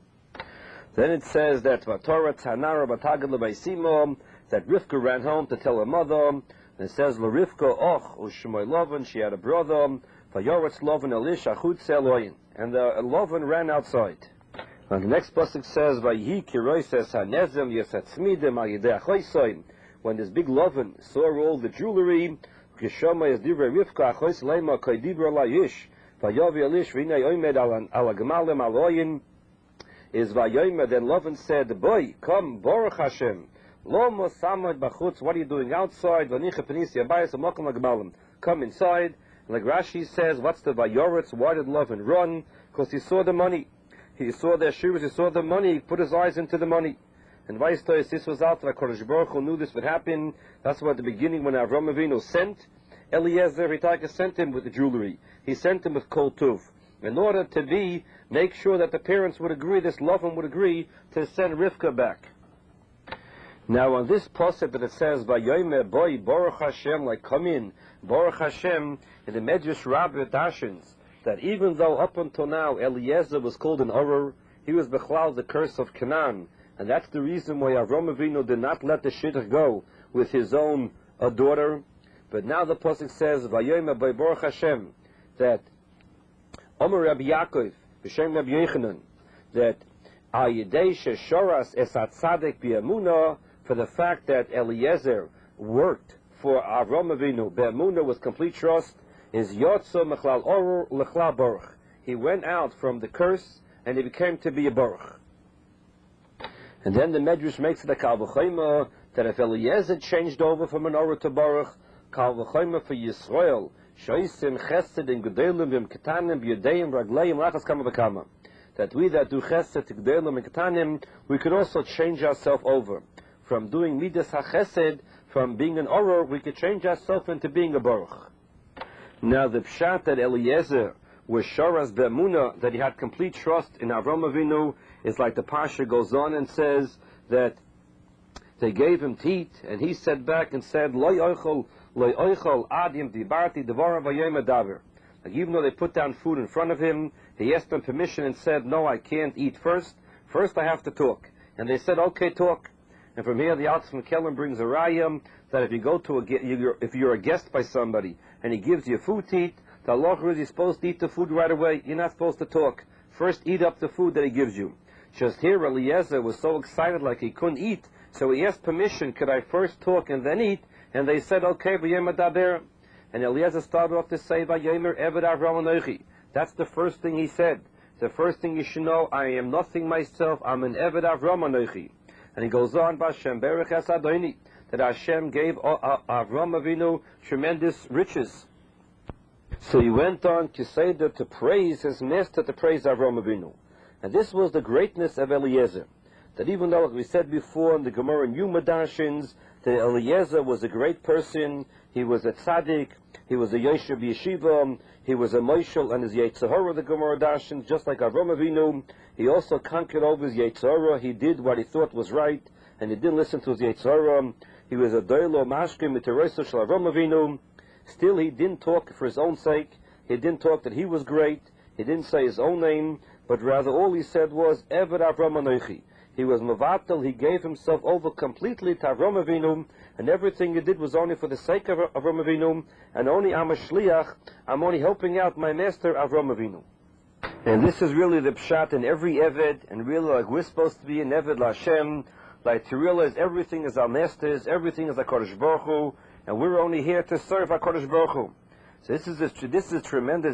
Then it says that Vatorah Tanara Batagad Lebaisimo, that Rivka ran home to tell her mother. And it says LaRivka Och Ushmoy Lovan, she had a brother. Vayoretz Lovan Elish Achutz Eloyin, and Lovan ran outside. And the next pasuk says, "Vayihi kiroises hanezem yesatzmidim al yidei achoisoim." When this big loven saw all the jewelry, Kishama is divrei Rivka achois leima koidibra layish vayovi alish v'inei oimed al agmalim aloyin. Is vayomer, then Loven said, "Boy, come, Baruch Hashem. Lo mosamad bachutz. What are you doing outside? V'nicha penisi abayis amokim agmalim. Come inside." And like Rashi says, what's the vayoretz? Why did Loven run? Because he saw the money. He saw their shoes, he saw the money, he put his eyes into the money. And Vaistois, this was out that HaKadosh Baruch Hu knew this would happen. That's why at the beginning when Avram Avinu sent Eliezer, Hitaka sent him with the jewelry. He sent him with Kol Tuv. In order to make sure that the parents would agree, this Lovan would agree to send Rivka back. Now on this pasuk that it says, Vayomer boy, Baruch Hashem, like come in, Baruch Hashem, in the Medrash Rabbah dashins, that even though up until now Eliezer was called an Oror, he was Bechlal, the curse of Canaan. And that's the reason why Avram Avinu did not let the shidduch go with his own daughter. But now the pasuk says, Vayomer by Baruch Hashem, that Omer Rabbi Yaakov, B'Shem Rabbi Yochanan, that Ayidei Sheshoras Esat Tzadek B'Emunah, for the fact that Eliezer worked for Avram Avinu, B'Emunah with complete trust, is Yotzo Mechlal Oror Lechlal Baruch. He went out from the curse and he became to be a Baruch. And then the Medrash makes it a Kal V'Chomer that if Eliezer changed over from an Oror to Baruch, Kal V'Chomer for Yisrael, Shoisim Chesed in Gedolim V'im Ketanim B'Yodeim Ragleim Lachas Kama V'Kama. That we that do Chesed to Gedolim and Ketanim, we could also change ourselves over. From doing Midas HaChesed, from being an Oror, we could change ourselves into being a Baruch. Now the pshat that Eliezer was Shoras Be'emunah, that he had complete trust in Avram Avinu, is like the Pasha goes on and says that they gave him teat, and he said back and said, Loi oichol adim dibarti devara vayom adaver. Like even though they put down food in front of him, he asked them permission and said, no, I can't eat first. First I have to talk. And they said, okay, talk. And from here the Altzman Kellam brings a rayam that if you go to if you're a guest by somebody and he gives you food to eat, the halacha is you're supposed to eat the food right away. You're not supposed to talk. First eat up the food that he gives you. Just here Eliezer was so excited like he couldn't eat, so he asked permission, could I first talk and then eat? And they said, okay, v'yem adaber. And Eliezer started off to say, v'yomer eved Avram Anochi. That's the first thing he said. The first thing you should know, I am nothing myself, I'm an eved Avram Anochi. And he goes on, B'Hashem berech es Adoni, that Hashem gave Avram Avinu tremendous riches. So he went on to say that to praise his master, to praise Avram Avinu. And this was the greatness of Eliezer. That even though, as we said before in the Gemara and Yuma Darshins, that Eliezer was a great person, he was a tzaddik, he was a Yoshev Yeshiva, he was a Moshel and his Yetzirah, the Gemara Darshins, just like Avram Avinu. He also conquered over his Yetzirah. He did what he thought was right, and he didn't listen to his Yetzirah. He was a Doilo Mashkim Miteroso Shel Avram Avinu. Still, he didn't talk for his own sake. He didn't talk that he was great. He didn't say his own name, but rather all he said was, Eved Avram Anochi. He was Mavatel, he gave himself over completely to Avram Avinu, and everything he did was only for the sake of Avram Avinu, and only I'm a shliach, I'm only helping out my master Avram Avinu. And this is really the pshat in every Eved, and really like we're supposed to be an Eved Lashem, like to realize everything is our masters, everything is HaKadosh Baruch Hu, and we're only here to serve HaKadosh Baruch Hu. So this is the tremendous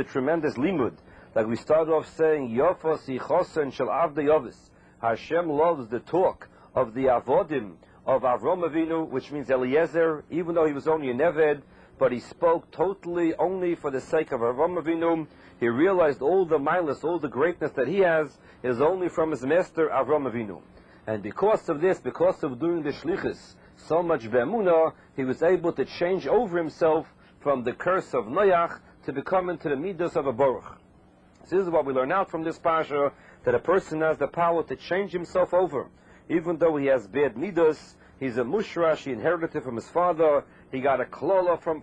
limud. Like we started off saying, Yofos Yichosen Shel Avdei Yovis. Hashem loves the talk of the avodim of Avram Avinu, which means Eliezer, even though he was only an Eved, but he spoke totally only for the sake of Avram Avinu. He realized all the milas, all the greatness that he has, is only from his master Avram Avinu. And because of this, because of doing the shlichus so much be'emunah, he was able to change over himself from the curse of Noach to become into the midas of a Baruch. So this is what we learn out from this parsha, that a person has the power to change himself over. Even though he has bad midas, he's a mushrash, he inherited it from his father, he got a klola from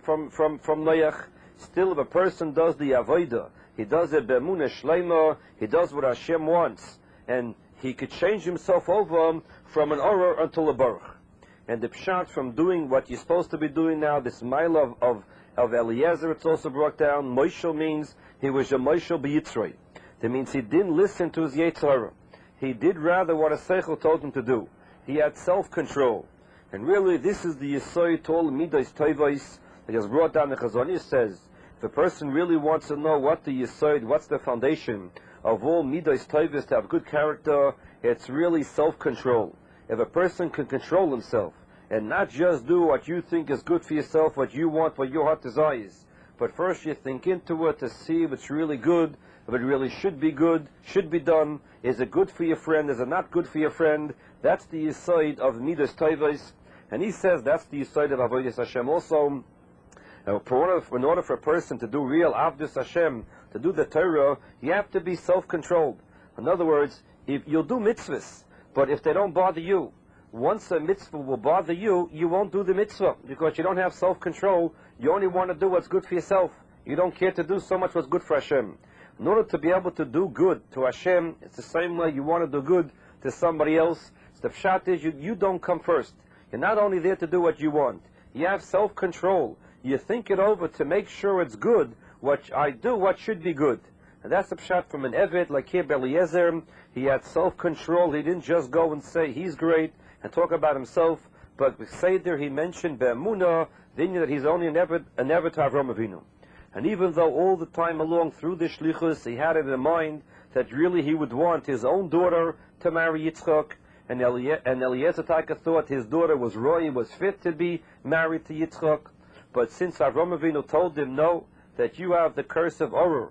Noach. Still, if a person does the avodah, he does it be'emunah shleima, he does what Hashem wants, and he could change himself over from an oror until a baruch. And the pshat from doing what you're supposed to be doing now, this mile of Eliezer, it's also brought down. Moshel means he was a Moshel b'yitzroi. That means he didn't listen to his Yetzirah. He did rather what a seichel told him to do. He had self-control. And really, this is the Yesod to all Midas Tovos that is brought down. The Chazon Ish says, if a person really wants to know what the Yesod, what's the foundation of all Midas Tovos to have good character, it's really self-control. If a person can control himself and not just do what you think is good for yourself, what you want, what your heart desires, but first you think into it to see if it's really good, if it really should be good, should be done, is it good for your friend, is it not good for your friend, that's the Yesod of Midas Tovos. And he says that's the Yesod of Avodas Hashem also. In order for a person to do real Avdus Hashem, to do the Torah, you have to be self-controlled. In other words, if you'll do mitzvahs, but if they don't bother you, once a mitzvah will bother you, you won't do the mitzvah because you don't have self-control. You only want to do what's good for yourself. You don't care to do so much what's good for Hashem. In order to be able to do good to Hashem, it's the same way you want to do good to somebody else. So the pshat is you don't come first. You're not only there to do what you want. You have self-control. You think it over to make sure it's good. What I do, what should be good. And that's a pshat from an Eved like here, Eliezer. He had self-control. He didn't just go and say he's great and talk about himself. But with Seder, he mentioned Be'emunah, they knew that he's only an Eved to Avraham Avinu. And even though all the time along through the Shlichus, he had it in mind that really he would want his own daughter to marry Yitzchak, and Eliezer Taka thought his daughter was roy, was fit to be married to Yitzchak. But since Avraham Avinu told him, no, that you have the curse of Oror,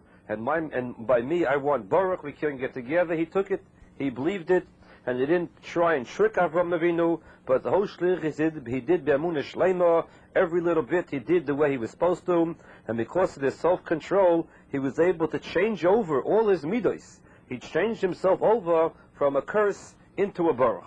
and by me I want Baruch, we can get together, he took it, he believed it, and he didn't try and trick Avraham Avinu, but the whole shlich he did Be'emunah Shleima, every little bit he did the way he was supposed to, and because of his self-control, he was able to change over all his midos. He changed himself over from a curse into a baruch.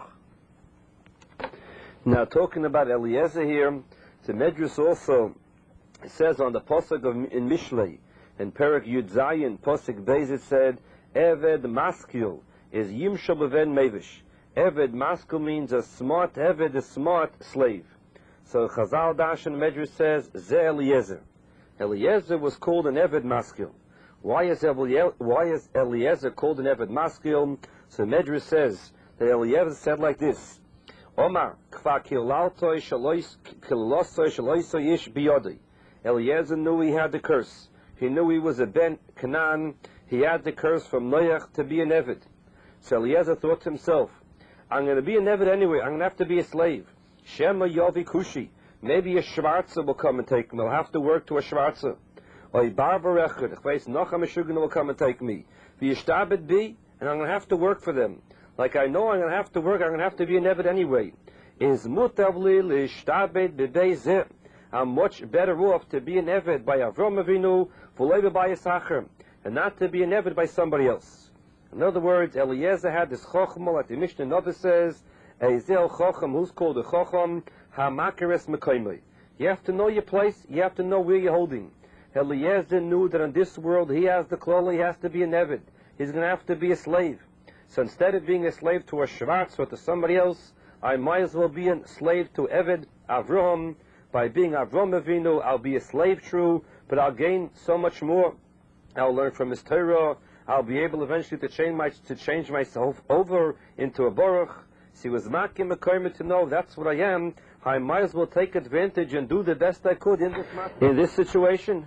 Now, talking about Eliezer here, the Medrash also says on the pasuk in Mishlei, in Perek Yud Zayin, pasuk Beis, it said, Eved Maskil is Yimshal Beven Mevish. Eved Maskil means a smart Eved, a smart slave. So Chazal Dash in Medrash says, Ze Eliezer. Eliezer was called an Eved Maskil. Why is Eliezer called an Eved Maskil? So Medrash says that Eliezer said like this, Omar, Kva Kilaltoi Kilosoi Shaloisoi Ish Biyodi. Eliezer knew he had the curse. He knew he was a Ben Canaan. He had the curse from Noach to be an Eved. So Eliezer thought to himself, I'm going to be an Eved anyway. I'm going to have to be a slave. Shema Yovi Kushi. Maybe a Schwarzer will come and take me. I'll have to work to a Schwarzer. Or Barber Echad. Ich weiß noch a Meshuggah will come and take me. V'yishtabed bi, and I'm going to have to work for them. Like I know I'm going to have to work, I'm going to have to be an Eved anyway. Is mutavli l'ishtabed b'bei zeh. I'm much better off to be an Eved by Avraham Avinu, v'loi by Yisachar, and not to be an Eved by somebody else. In other words, Eliezer had this chokhmah, like the Mishnah Nova says, Ezel Chacham, who's called a Chacham, HaMakeres Mekoimei. You have to know your place, you have to know where you're holding. Eliezer knew that in this world he has the klala, he has to be an Eved. He's going to have to be a slave. So instead of being a slave to a Shvartz or to somebody else, I might as well be a slave to Eved Avraham. By being Avraham Avinu, I'll be a slave true, but I'll gain so much more. I'll learn from his Torah. I'll be able eventually to change myself over into a Baruch. So he was making a karma to know that's what I am. I might as well take advantage and do the best I could in this situation.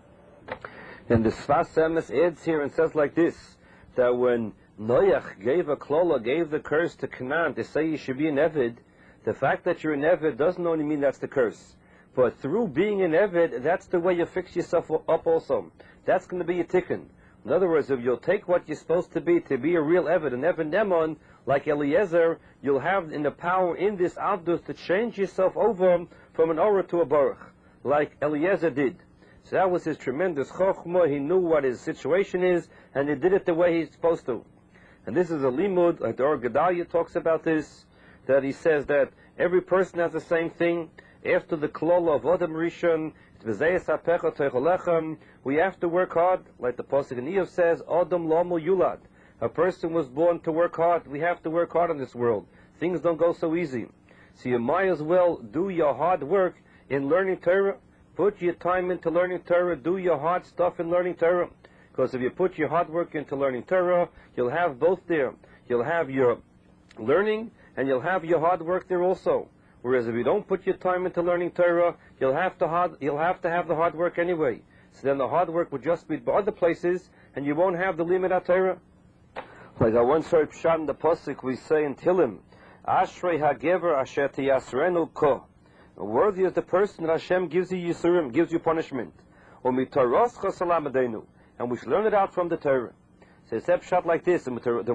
And the Sfas Emes adds here and says like this, that when Noach gave a klola, gave the curse to Canaan to say you should be an Eved, the fact that you're an Eved doesn't only mean that's the curse. But through being an Eved, that's the way you fix yourself up also. That's going to be a tikkun. In other words, if you'll take what you're supposed to be a real Eved, an Eved Nemon, like Eliezer, you'll have in the power in this Avdus to change yourself over from an Orah to a Baruch, like Eliezer did. So that was his tremendous chokhmah. He knew what his situation is, and he did it the way he's supposed to. And this is a limud, like the Or Gedalia talks about this, that he says that every person has the same thing. After the klala of Adam Rishon, we have to work hard, like the Pasuk in Eov says, Adam Lomo Yulad. A person was born to work hard. We have to work hard in this world. Things don't go so easy. So you might as well do your hard work in learning Torah. Put your time into learning Torah. Do your hard stuff in learning Torah. Because if you put your hard work into learning Torah, you'll have both there. You'll have your learning, and you'll have your hard work there also. Whereas if you don't put your time into learning Torah, you'll have to have the hard work anyway. So then the hard work will just be by other places, and you won't have the limit of Torah. Like I once heard Pshat in the Pasuk, we say in Tehillim, Ashrei HaGever Asher Tiyasrenu Ko. Worthy is the person that Hashem gives you Yisurim, gives you punishment. And we should learn it out from the Torah. So it's a Pshat like this, the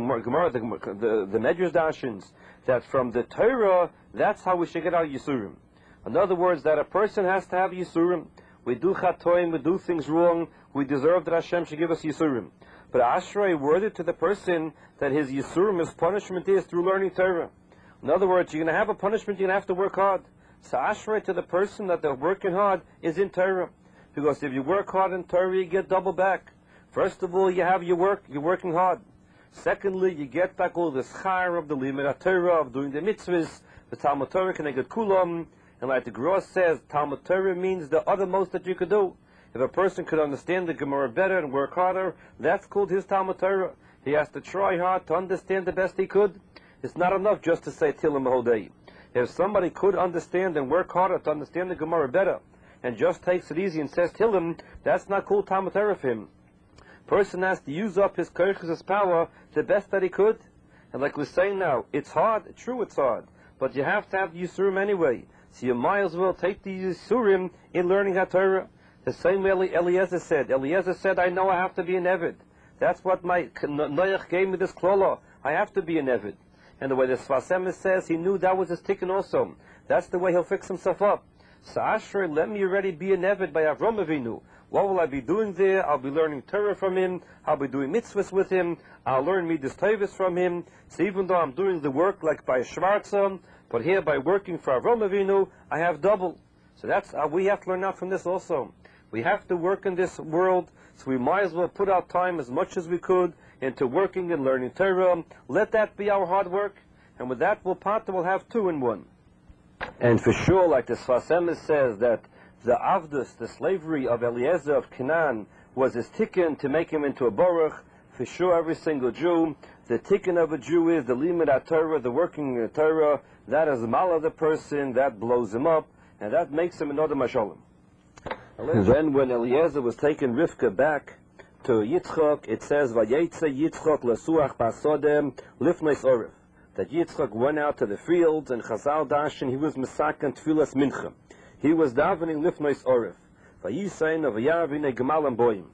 Medrash Dashins, that from the Torah, that's how we should get our Yisurim. In other words, that a person has to have Yisurim. We do chatoim, we do things wrong, we deserve that Hashem should give us Yisurim. But Ashrei, worthy to the person that his Yisurim, his punishment is through learning Torah. In other words, you're going to have a punishment, you're going to have to work hard. So Ashrei to the person that they're working hard is in Torah. Because if you work hard in Torah, you get double back. First of all, you have your work, you're working hard. Secondly, you get back all the schar of the limud Torah, of doing the mitzvahs, the Talmud Torah can get kulam. And like the Gross says, Talmud Torah means the uttermost that you could do. If a person could understand the Gemara better and work harder, that's called his Talmud Torah. He has to try hard to understand the best he could. It's not enough just to say Tehillim the whole day. If somebody could understand and work harder to understand the Gemara better, and just takes it easy and says Tehillim, that's not called Talmud Torah for him. Person has to use up his koyches, his power, the best that he could. And like we're saying now, it's hard, true it's hard, but you have to have the Yisurim anyway. So you might as well take the Yisurim in learning HaTorah. The same way Eliezer said. Eliezer said, I know I have to be an Eved. That's what my Noach gave me this klala. I have to be an Eved. And the way the Sfas Emes says, he knew that was his tikkun also. That's the way he'll fix himself up. So Ashrei, let me already be an Eved by Avram Avinu. What will I be doing there? I'll be learning Torah from him. I'll be doing mitzvahs with him. I'll learn midas tovos from him. So even though I'm doing the work like by Schwarzer, but here by working for Avram Avinu, I have double. So that's we have to learn out from this also. We have to work in this world, so we might as well put our time as much as we could into working and learning Torah. Let that be our hard work, and with that we'll have two in one. And for sure, like the Sfas Emes says, that the Avdus, the slavery of Eliezer of Canaan, was his tikkun to make him into a Baruch. For sure, every single Jew, the tikkun of a Jew is the limud Torah, the working in Torah. That is the mal of the person, that blows him up, and that makes him another mashalim. And then when Eliezer was taking Rivka back to Yitzchak, it says, Vayetze Yitzchak lesuach basodem lifnais orif. That Yitzchak went out to the fields, and Chazal Dashin, he was mesaken tfilas mincha. He was davening lifnais orif. Vayisayin of Yavine gemalim boyim.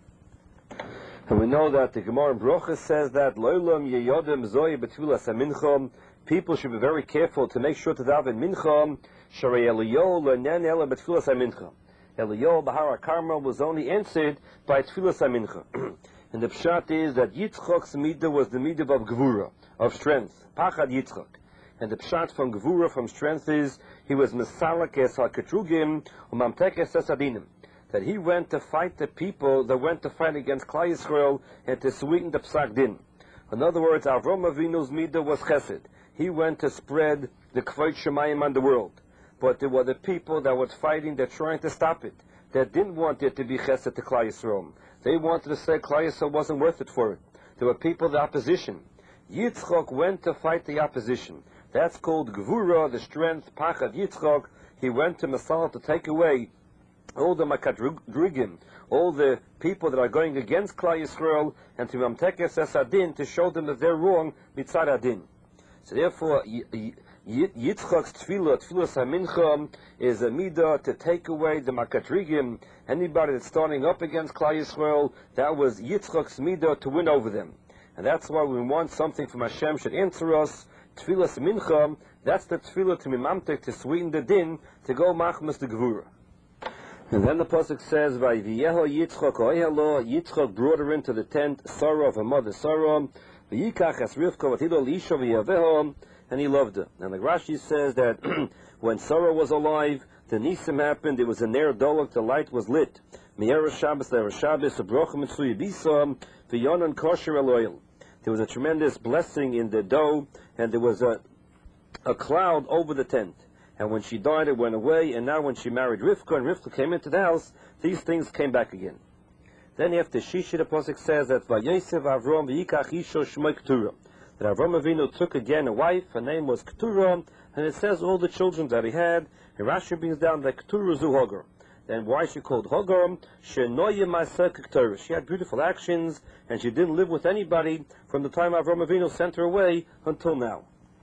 And we know that the Gemara in Brochus says that loilam yeyodim zoy betfilas mincha. People should be very careful to make sure to daven mincha. Sharei Eliyahu le'nen ela betfilas mincha. Eliyahu Bahar HaKarmel was only answered by Tfilas HaMincha. And the pshat is that Yitzchak's midah was the midah of Gevura, of strength. Pachad Yitzchak. And the pshat from Gevura, from strength, is he was Mesalak es HaKetrugim Umamtek es Asadinim. That he went to fight the people that went to fight against Klal Yisrael and to sweeten the Psak Din. In other words, Avram Avinu's midah was Chesed. He went to spread the Kvod Shemayim on the world. But there were the people that were fighting, that trying to stop it, that didn't want it to be chesed to Klal Yisrael. They wanted to say Klal Yisrael wasn't worth it for it. There were people, the opposition. Yitzchak went to fight the opposition. That's called Gevura, the strength, Pachad Yitzchak. He went to Masal to take away all the Makadrigim, all the people that are going against Klal Yisrael, and to Mamtekes Esadin, to show them that they're wrong, Mitzad Adin. So therefore, Yitzchak's tefillah hamincha, is a midah to take away the makatrigim. Anybody that's starting up against Klal Yisrael, that was Yitzchak's midah to win over them. And that's why we want something from Hashem should answer us. Tefillah hamincha, that's the tefillah to mimamtek, to sweeten the din, to go machmas the gevura. And then the pasuk says, "Vayiyeho Yitzchak oihelo." Yitzchak brought her into the tent, Sarah of her mother Sarah. V'yikach es Rivka v'tido l'isha v'yaveho. And he loved her. And the Rashi says that when Sarah was alive, the Nisim happened, there was a Ner Dolok, the light was lit. Me'erev Shabbos, Erev Shabbos, Abrocha Mitzvah Yibisa, V'yonan Kosher El Oil. There was a tremendous blessing in the dough, and there was a cloud over the tent. And when she died, it went away, and now when she married Rivka, and Rivka came into the house, these things came back again. Then after Shishi, the Pasuk says that Vayesev Avram V'yikach Isho Shmoi Keturah. that Avram Avinu took again a wife. Her name was Keturah, and it says all the children that he had. And Rashi brings down that Keturah zu Hagar. And why is she called Hagar? She had beautiful actions, and she didn't live with anybody from the time Avram Avinu sent her away until now.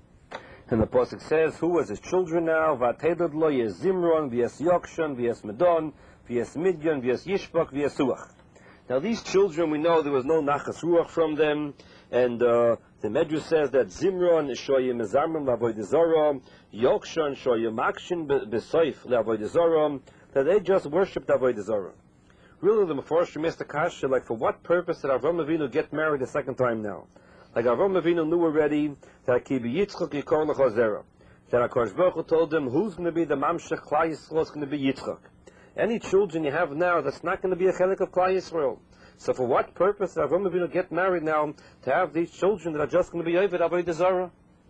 And the pasuk says, who was his children now? Vatedad lo yes Zimron, v'yes Yokshan, v'yes Medon, v'yes Midyan, v'yes Yishbak, v'yes Suach. Now these children, we know there was no Nachas Ruach from them, and the Medrash says that Zimron shoyim mezamrim la'avodah zarah, Yokshan shoyim akshin b'soif la'avodah zarah, that they just worshipped avodah zarah. Really, the Mefarshim asked the kasha, like, for what purpose did Avram Avinu get married a second time now? Like Avram Avinu knew already that Ki b'Yitzchak yikor lecha zera. That HaKadosh Baruch Hu told him who's going to be the Mamshech Klal Yisrael is going to be Yitzchak. Any children you have now, that's not going to be a chelik of Klal Yisrael. So for what purpose did Avram Avinu get married now to have these children that are just going to be Ovid avodah zarah?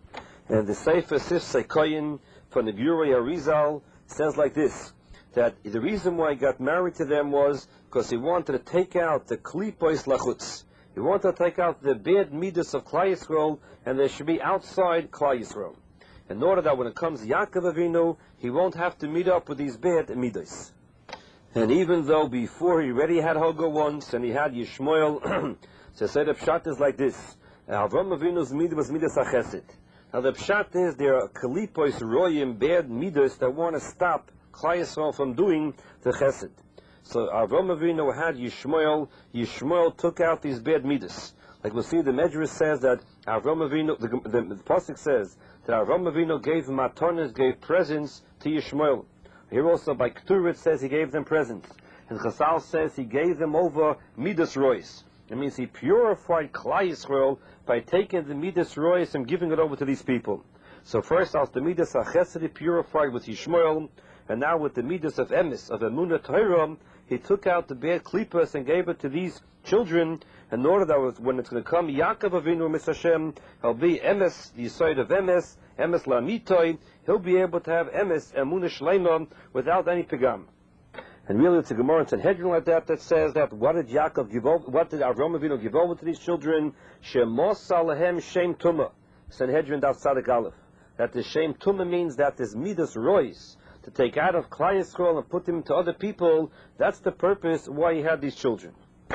And the Sefer Sif Seikoyin from the Gurei Arizal says like this, that the reason why he got married to them was because he wanted to take out the klipois lachutz. He wanted to take out the bad midas of Klal Yisrael, and they should be outside Klal Yisrael. In order that when it comes to Yaakov Avinu, he won't have to meet up with these bad midas. And even though before he already had Hagar once, and he had Yishmael, so say the pshat is like this. Avram Avinu's midah was midas achesed. Now the pshat is there are klipois royim, bad midas that want to stop Klal Yisrael from doing the chesed. So Avram Avinu had Yishmael. Yishmael took out these bad midas. Like we'll see, the Medrash says that Avram Avinu, the pasuk says that Avram Avinu gave matanos, gave presents to Yishmael. Here also by Keturah it says he gave them presents. And Chazal says he gave them over midas rois. It means he purified Klal Yisrael by taking the midas rois and giving it over to these people. So first, as the midas achesed he purified with Yishmael, and now with the midas of emes, of emunah Torah, he took out the bad klipas and gave it to these children, in order that when it's going to come Yaakov Avinu Mis Hashem, he'll be emes, the side of emes lamitoi, he'll be able to have emes, emunah shleima, without any pigam. And really it's a Gemara in Sanhedrin like that says that what did Yaakov give over, what did Avram Avinu give over to these children? Shemos alahem shem tumah. Sanhedrin Daf Tzadik Aleph. That the shem tumah means that this midas rois, to take out of Klal Yisrael and put them to other people, that's the purpose why he had these children.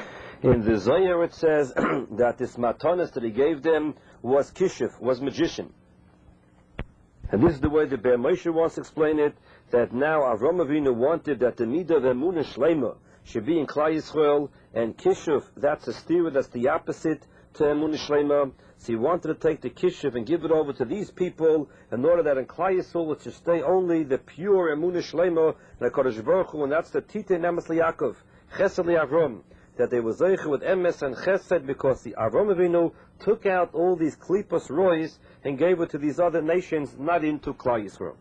In the Zohar it says that this matanos that he gave them was kishuf, was magician. And this is the way the Be'er Moshe wants to explain it, that now Avram Avinu wanted that the midah of emunah shleima should be in Klal Yisrael, and kishuf, that's a stira, that's the opposite to emunah shleima. So he wanted to take the kishuf and give it over to these people in order that in Klal Yisrael it should stay only the pure emunah shleima, and HaKadosh Baruch Hu, and that's the titei nemes liYaakov, chesed liAvram, that they were zeicha with emes and chesed because the Avram Avinu took out all these klipas rois and gave it to these other nations, not into Klal Yisrael.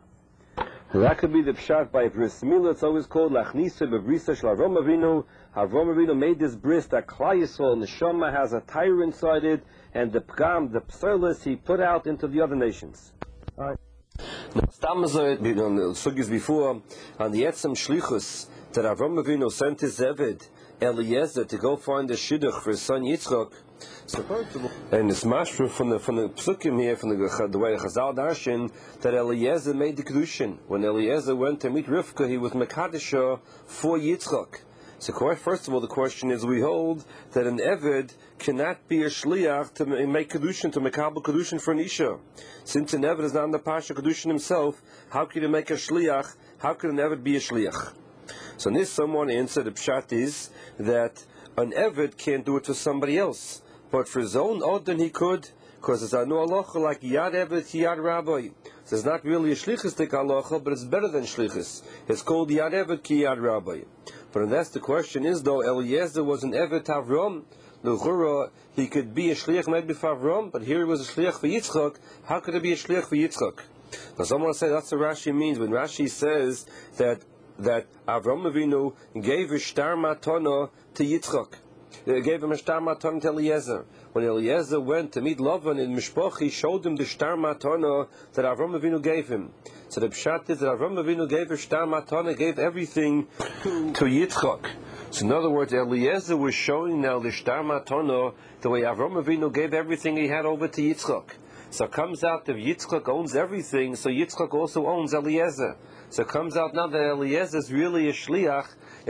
And that could be the pshat by bris milah. It's always called lachnisa bebrisa shel Avram Avinu. Avram Avinu made this bris that Klal Yisrael, neshama, has a tire inside it, and the pgam, the psolis, he put out into the other nations. All right. Now, Stamazot, on the sugis before, on the etzem shlichus that Avram Avinu sent his Zeved Eliezer to go find the shidduch for his son Yitzchak. So, and it's mashru from the psukim here, from the way Chazal darshan, that Eliezer made the kedushin. When Eliezer went to meet Rivka, he was mekadesha for Yitzchak. So, first of all, the question is: we hold that an eved cannot be a shliach to make kedushin, to mekabel kedushin for an isha. Since an eved is not in the pasha kedushin himself, how could he make a shliach? How could an eved be a shliach? So, in this, someone answered the pshat is that an eved can't do it to somebody else, but for his own odin he could, because there's no halacha like yad eved yad rabbi. So it's not really a shlichistic halacha, but it's better than shlichus. It's called yad eved ki yad rabbi. But that's the question is though, Eliezer was an eved Avram. L'chura, he could be a shliach maybe for Avram, but here he was a shliach for Yitzchak. How could he be a shliach for Yitzchak? Now someone say that's what Rashi means when Rashi says that Avram Avinu gave a shtar matana to Yitzchak. He gave him a shtar matana to Eliezer. When Eliezer went to meet Lavan in Mishpach, he showed him the shtar matana that Avram Avinu gave him. So the pshat is that Avram Avinu gave a shtar matana, gave everything to Yitzchak. So in other words, Eliezer was showing now the Shtar Matana, the way Avram Avinu gave everything he had over to Yitzchak. So it comes out that Yitzchak owns everything, so Yitzchak also owns Eliezer. So it comes out now that Eliezer is really a shliach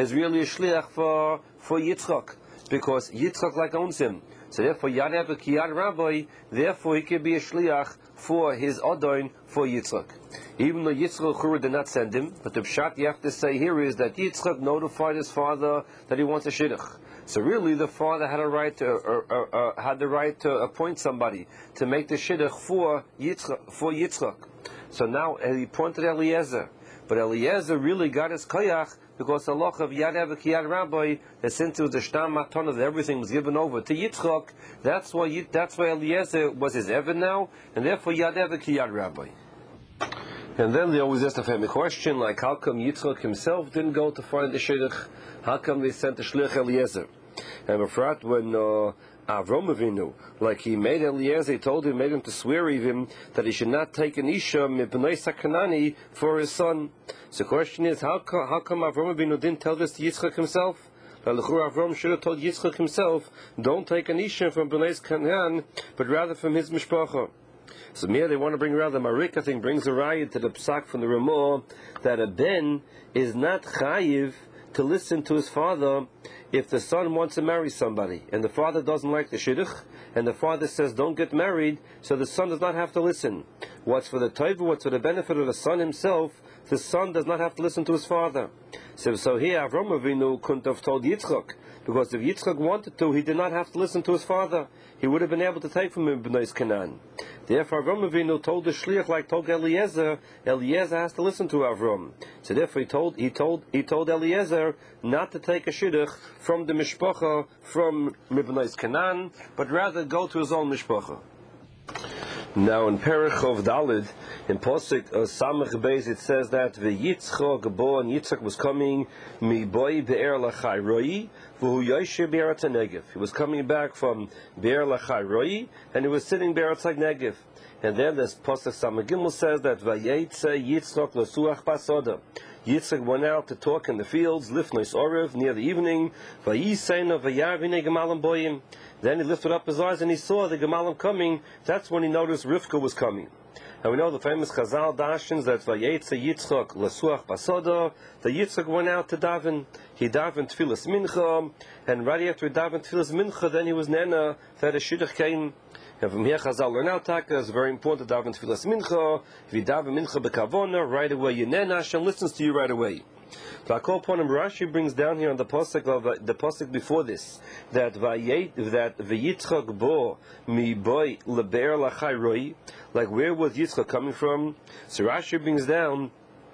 for Yitzchak, because Yitzchak owns him. So therefore, Yad Eva Ki Yad Rabbi, therefore he can be a shliach for his Adon for Yitzchak. Even though Yitzchak did not send him, but the pshat you have to say here is that Yitzchak notified his father that he wants a shidduch. So really, the father had the right to appoint somebody to make the shidduch for Yitzchak. So now he appointed Eliezer, but Eliezer really got his koyach because the law of Yad Eva Ki Yad Rabbi, that since it was the Shtar Matana that everything was given over to Yitzchak, that's why Eliezer was his Evan now, and therefore Yad Eva Ki Yad Rabbi. And then they always ask the family question, like how come Yitzchak himself didn't go to find the shidduch? How come they sent the shliach Eliezer? And Efrat, when Avram Avinu, like he made Eliezer, he made him to swear even that he should not take an isha mibnei Sakanani for his son. So the question is, how come Avram Avinu didn't tell this to Yitzchak himself? Avram should have told Yitzchak himself, don't take an isha from Bnei Canaan, but rather from his mishpacha. So here they want to bring around the Marik, I think, brings a riot to the psak from the Ramah that a ben is not chayiv to listen to his father if the son wants to marry somebody and the father doesn't like the shidduch and the father says don't get married, so the son does not have to listen. What's for the taiva, what's for the benefit of the son himself, the son does not have to listen to his father. So here Avram Avinu couldn't have told Yitzchak, because if Yitzchak wanted to, he did not have to listen to his father. He would have been able to take from him Bnei Canaan. Therefore Avram Avinu told the shliach, like told Eliezer has to listen to Avram. So therefore he told Eliezer not to take a shidduch from the mishpacha from Bnei Canaan, but rather go to his own mishpacha. Now in Perich of Dalid, in Posik Samach Beis, it says that Yitzchak bo, and Yitzchak was coming mi boy be'er lachai roi, v'hu yoshe be'eretz Negev. He was coming back from be'er lachai roi, and he was sitting be'eretz Negev. And then this Posik Samach Gimel says that vayetze Yitzchak l'suach pasoda. Yitzchak went out to talk in the fields, lifnois orev, near the evening. Vayiseina vayavine gemalim boyim. Then he lifted up his eyes and he saw the gemalim coming. That's when he noticed Rivka was coming. And we know the famous Chazal dashins that Vayetze Yitzchak l'suach pasoda. The Yitzchak went out to daven. He davened tfilas mincha, and right after he davened tfilas mincha, then he was nena that a shidduch came. And from here Chazal learn out taka, it's very important to daven tfilas mincha. If you daven mincha bekavona, right away you nena, Hashem listens to you right away. So I call upon him. Rashi brings down here on the pasuk of the pasuk before this that v'yitzchak bo mi boy leber lachai roi, like where was Yitzchak coming from? So Rashi brings down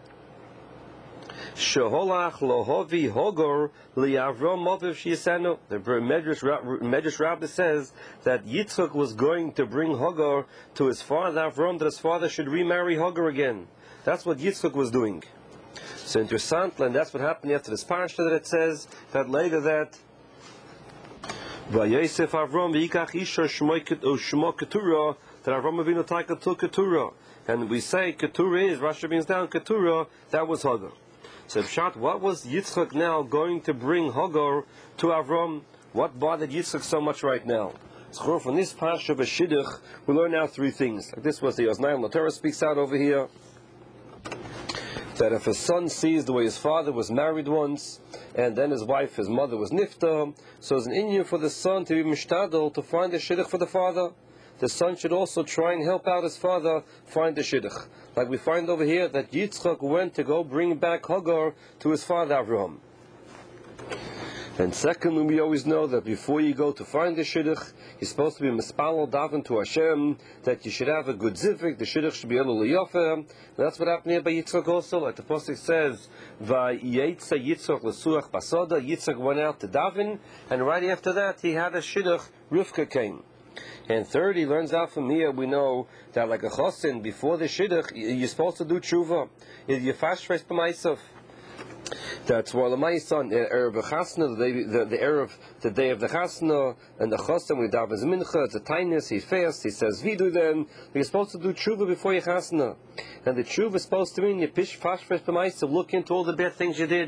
sheholach lohovi hogor liavrom motiv shiyasenu. The Medrash Rabbah says that Yitzchak was going to bring Hogor to his father Avram, that his father should remarry Hogor again. That's what Yitzchak was doing. So interessant, and that's what happened after this parasha, that it says that later that Vayosef Avram v'yikach isha shmo keturah, that Avram Avinu Taika took Keturah, and we say Keturah is, Rashi brings down Keturah, that was Hagar. So Pshat, what was Yitzchak now going to bring Hagar to Avram? What bothered Yitzchak so much right now? So from this parasha of a shidduch, we learn now three things. Like this was the Oznayim, the Torah speaks out over here, that if a son sees the way his father was married once, and then his mother was nifta, so it's an inyan for the son to be mishtadel to find a shidduch for the father. The son should also try and help out his father find a shidduch. Like we find over here that Yitzchak went to go bring back Hagar to his father Avraham. And secondly, we always know that before you go to find the shidduch, you're supposed to be mispalel daven to Hashem, that you should have a good zivik, the shidduch should be elul yofer. That's what happened here by Yitzchak also. Like the pasuk says, Vayetze Yitzchak l'suach pasoda. Yitzchak went out to daven, and right after that he had a shidduch, Rivka came. And third, he learns out from here, we know that like a chosin, before the shidduch, you're supposed to do tshuva. You fast first b'maisav. That's why the my son erev chasna, the erev, the day of the chasna, and the chosin we daven mincha. It's a tainus. He fasts. He says vidu. Then you're supposed to do tshuva before your chasna, and the tshuva is supposed to mean you fast first b'maisav. Look into all the bad things you did.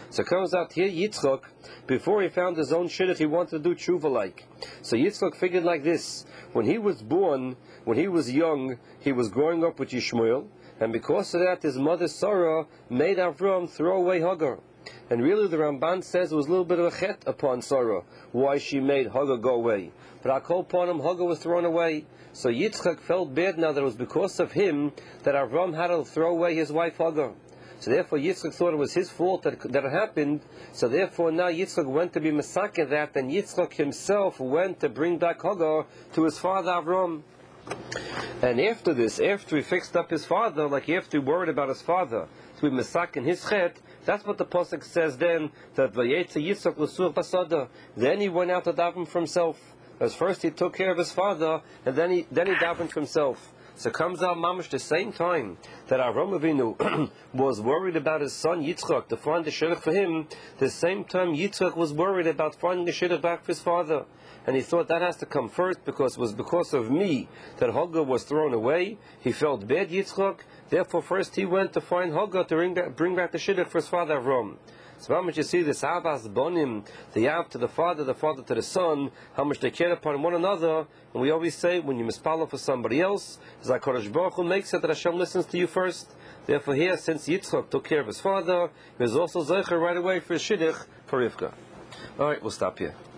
So it comes out here, Yitzchak, before he found his own shidduch, he wanted to do tshuva like. So Yitzchak figured like this: when he was born, when he was young, he was growing up with Yishmael, and because of that, his mother Sarah made Avram throw away Hagar. And really, the Ramban says it was a little bit of a chet upon Sarah, why she made Hagar go away. But I call upon him, Hagar was thrown away. So Yitzchak felt bad now that it was because of him that Avram had to throw away his wife Hagar. So therefore Yitzchak thought it was his fault that it happened. So therefore now Yitzchak went to be Masakeh that, and Yitzchak himself went to bring back Hagar to his father Avram. And after this, after he fixed up his father, like after he worried about his father, to be Masakeh his chet, that's what the pasuk says then, that Vayetze Yitzchak l'suach basada. Then he went out to daven for himself. As first he took care of his father, and then he davened for himself. So comes out mamash the same time that Avram Avinu was worried about his son Yitzchak to find the shidduch for him. The same time Yitzchak was worried about finding the shidduch back for his father, and he thought that has to come first because it was because of me that Hagar was thrown away. He felt bad, Yitzchak. Therefore, first he went to find Hagar to bring back the shidduch for his father Avram. So how much you see this Abbas Bonim, the Av to the father to the son, how much they care upon one another. And we always say, when you mispalel for somebody else, it's like Kodesh Baruch Hu makes it that Hashem listens to you first. Therefore here, since Yitzchak took care of his father, he was also Zeicher right away for his shidduch for Rivka. Alright, we'll stop here.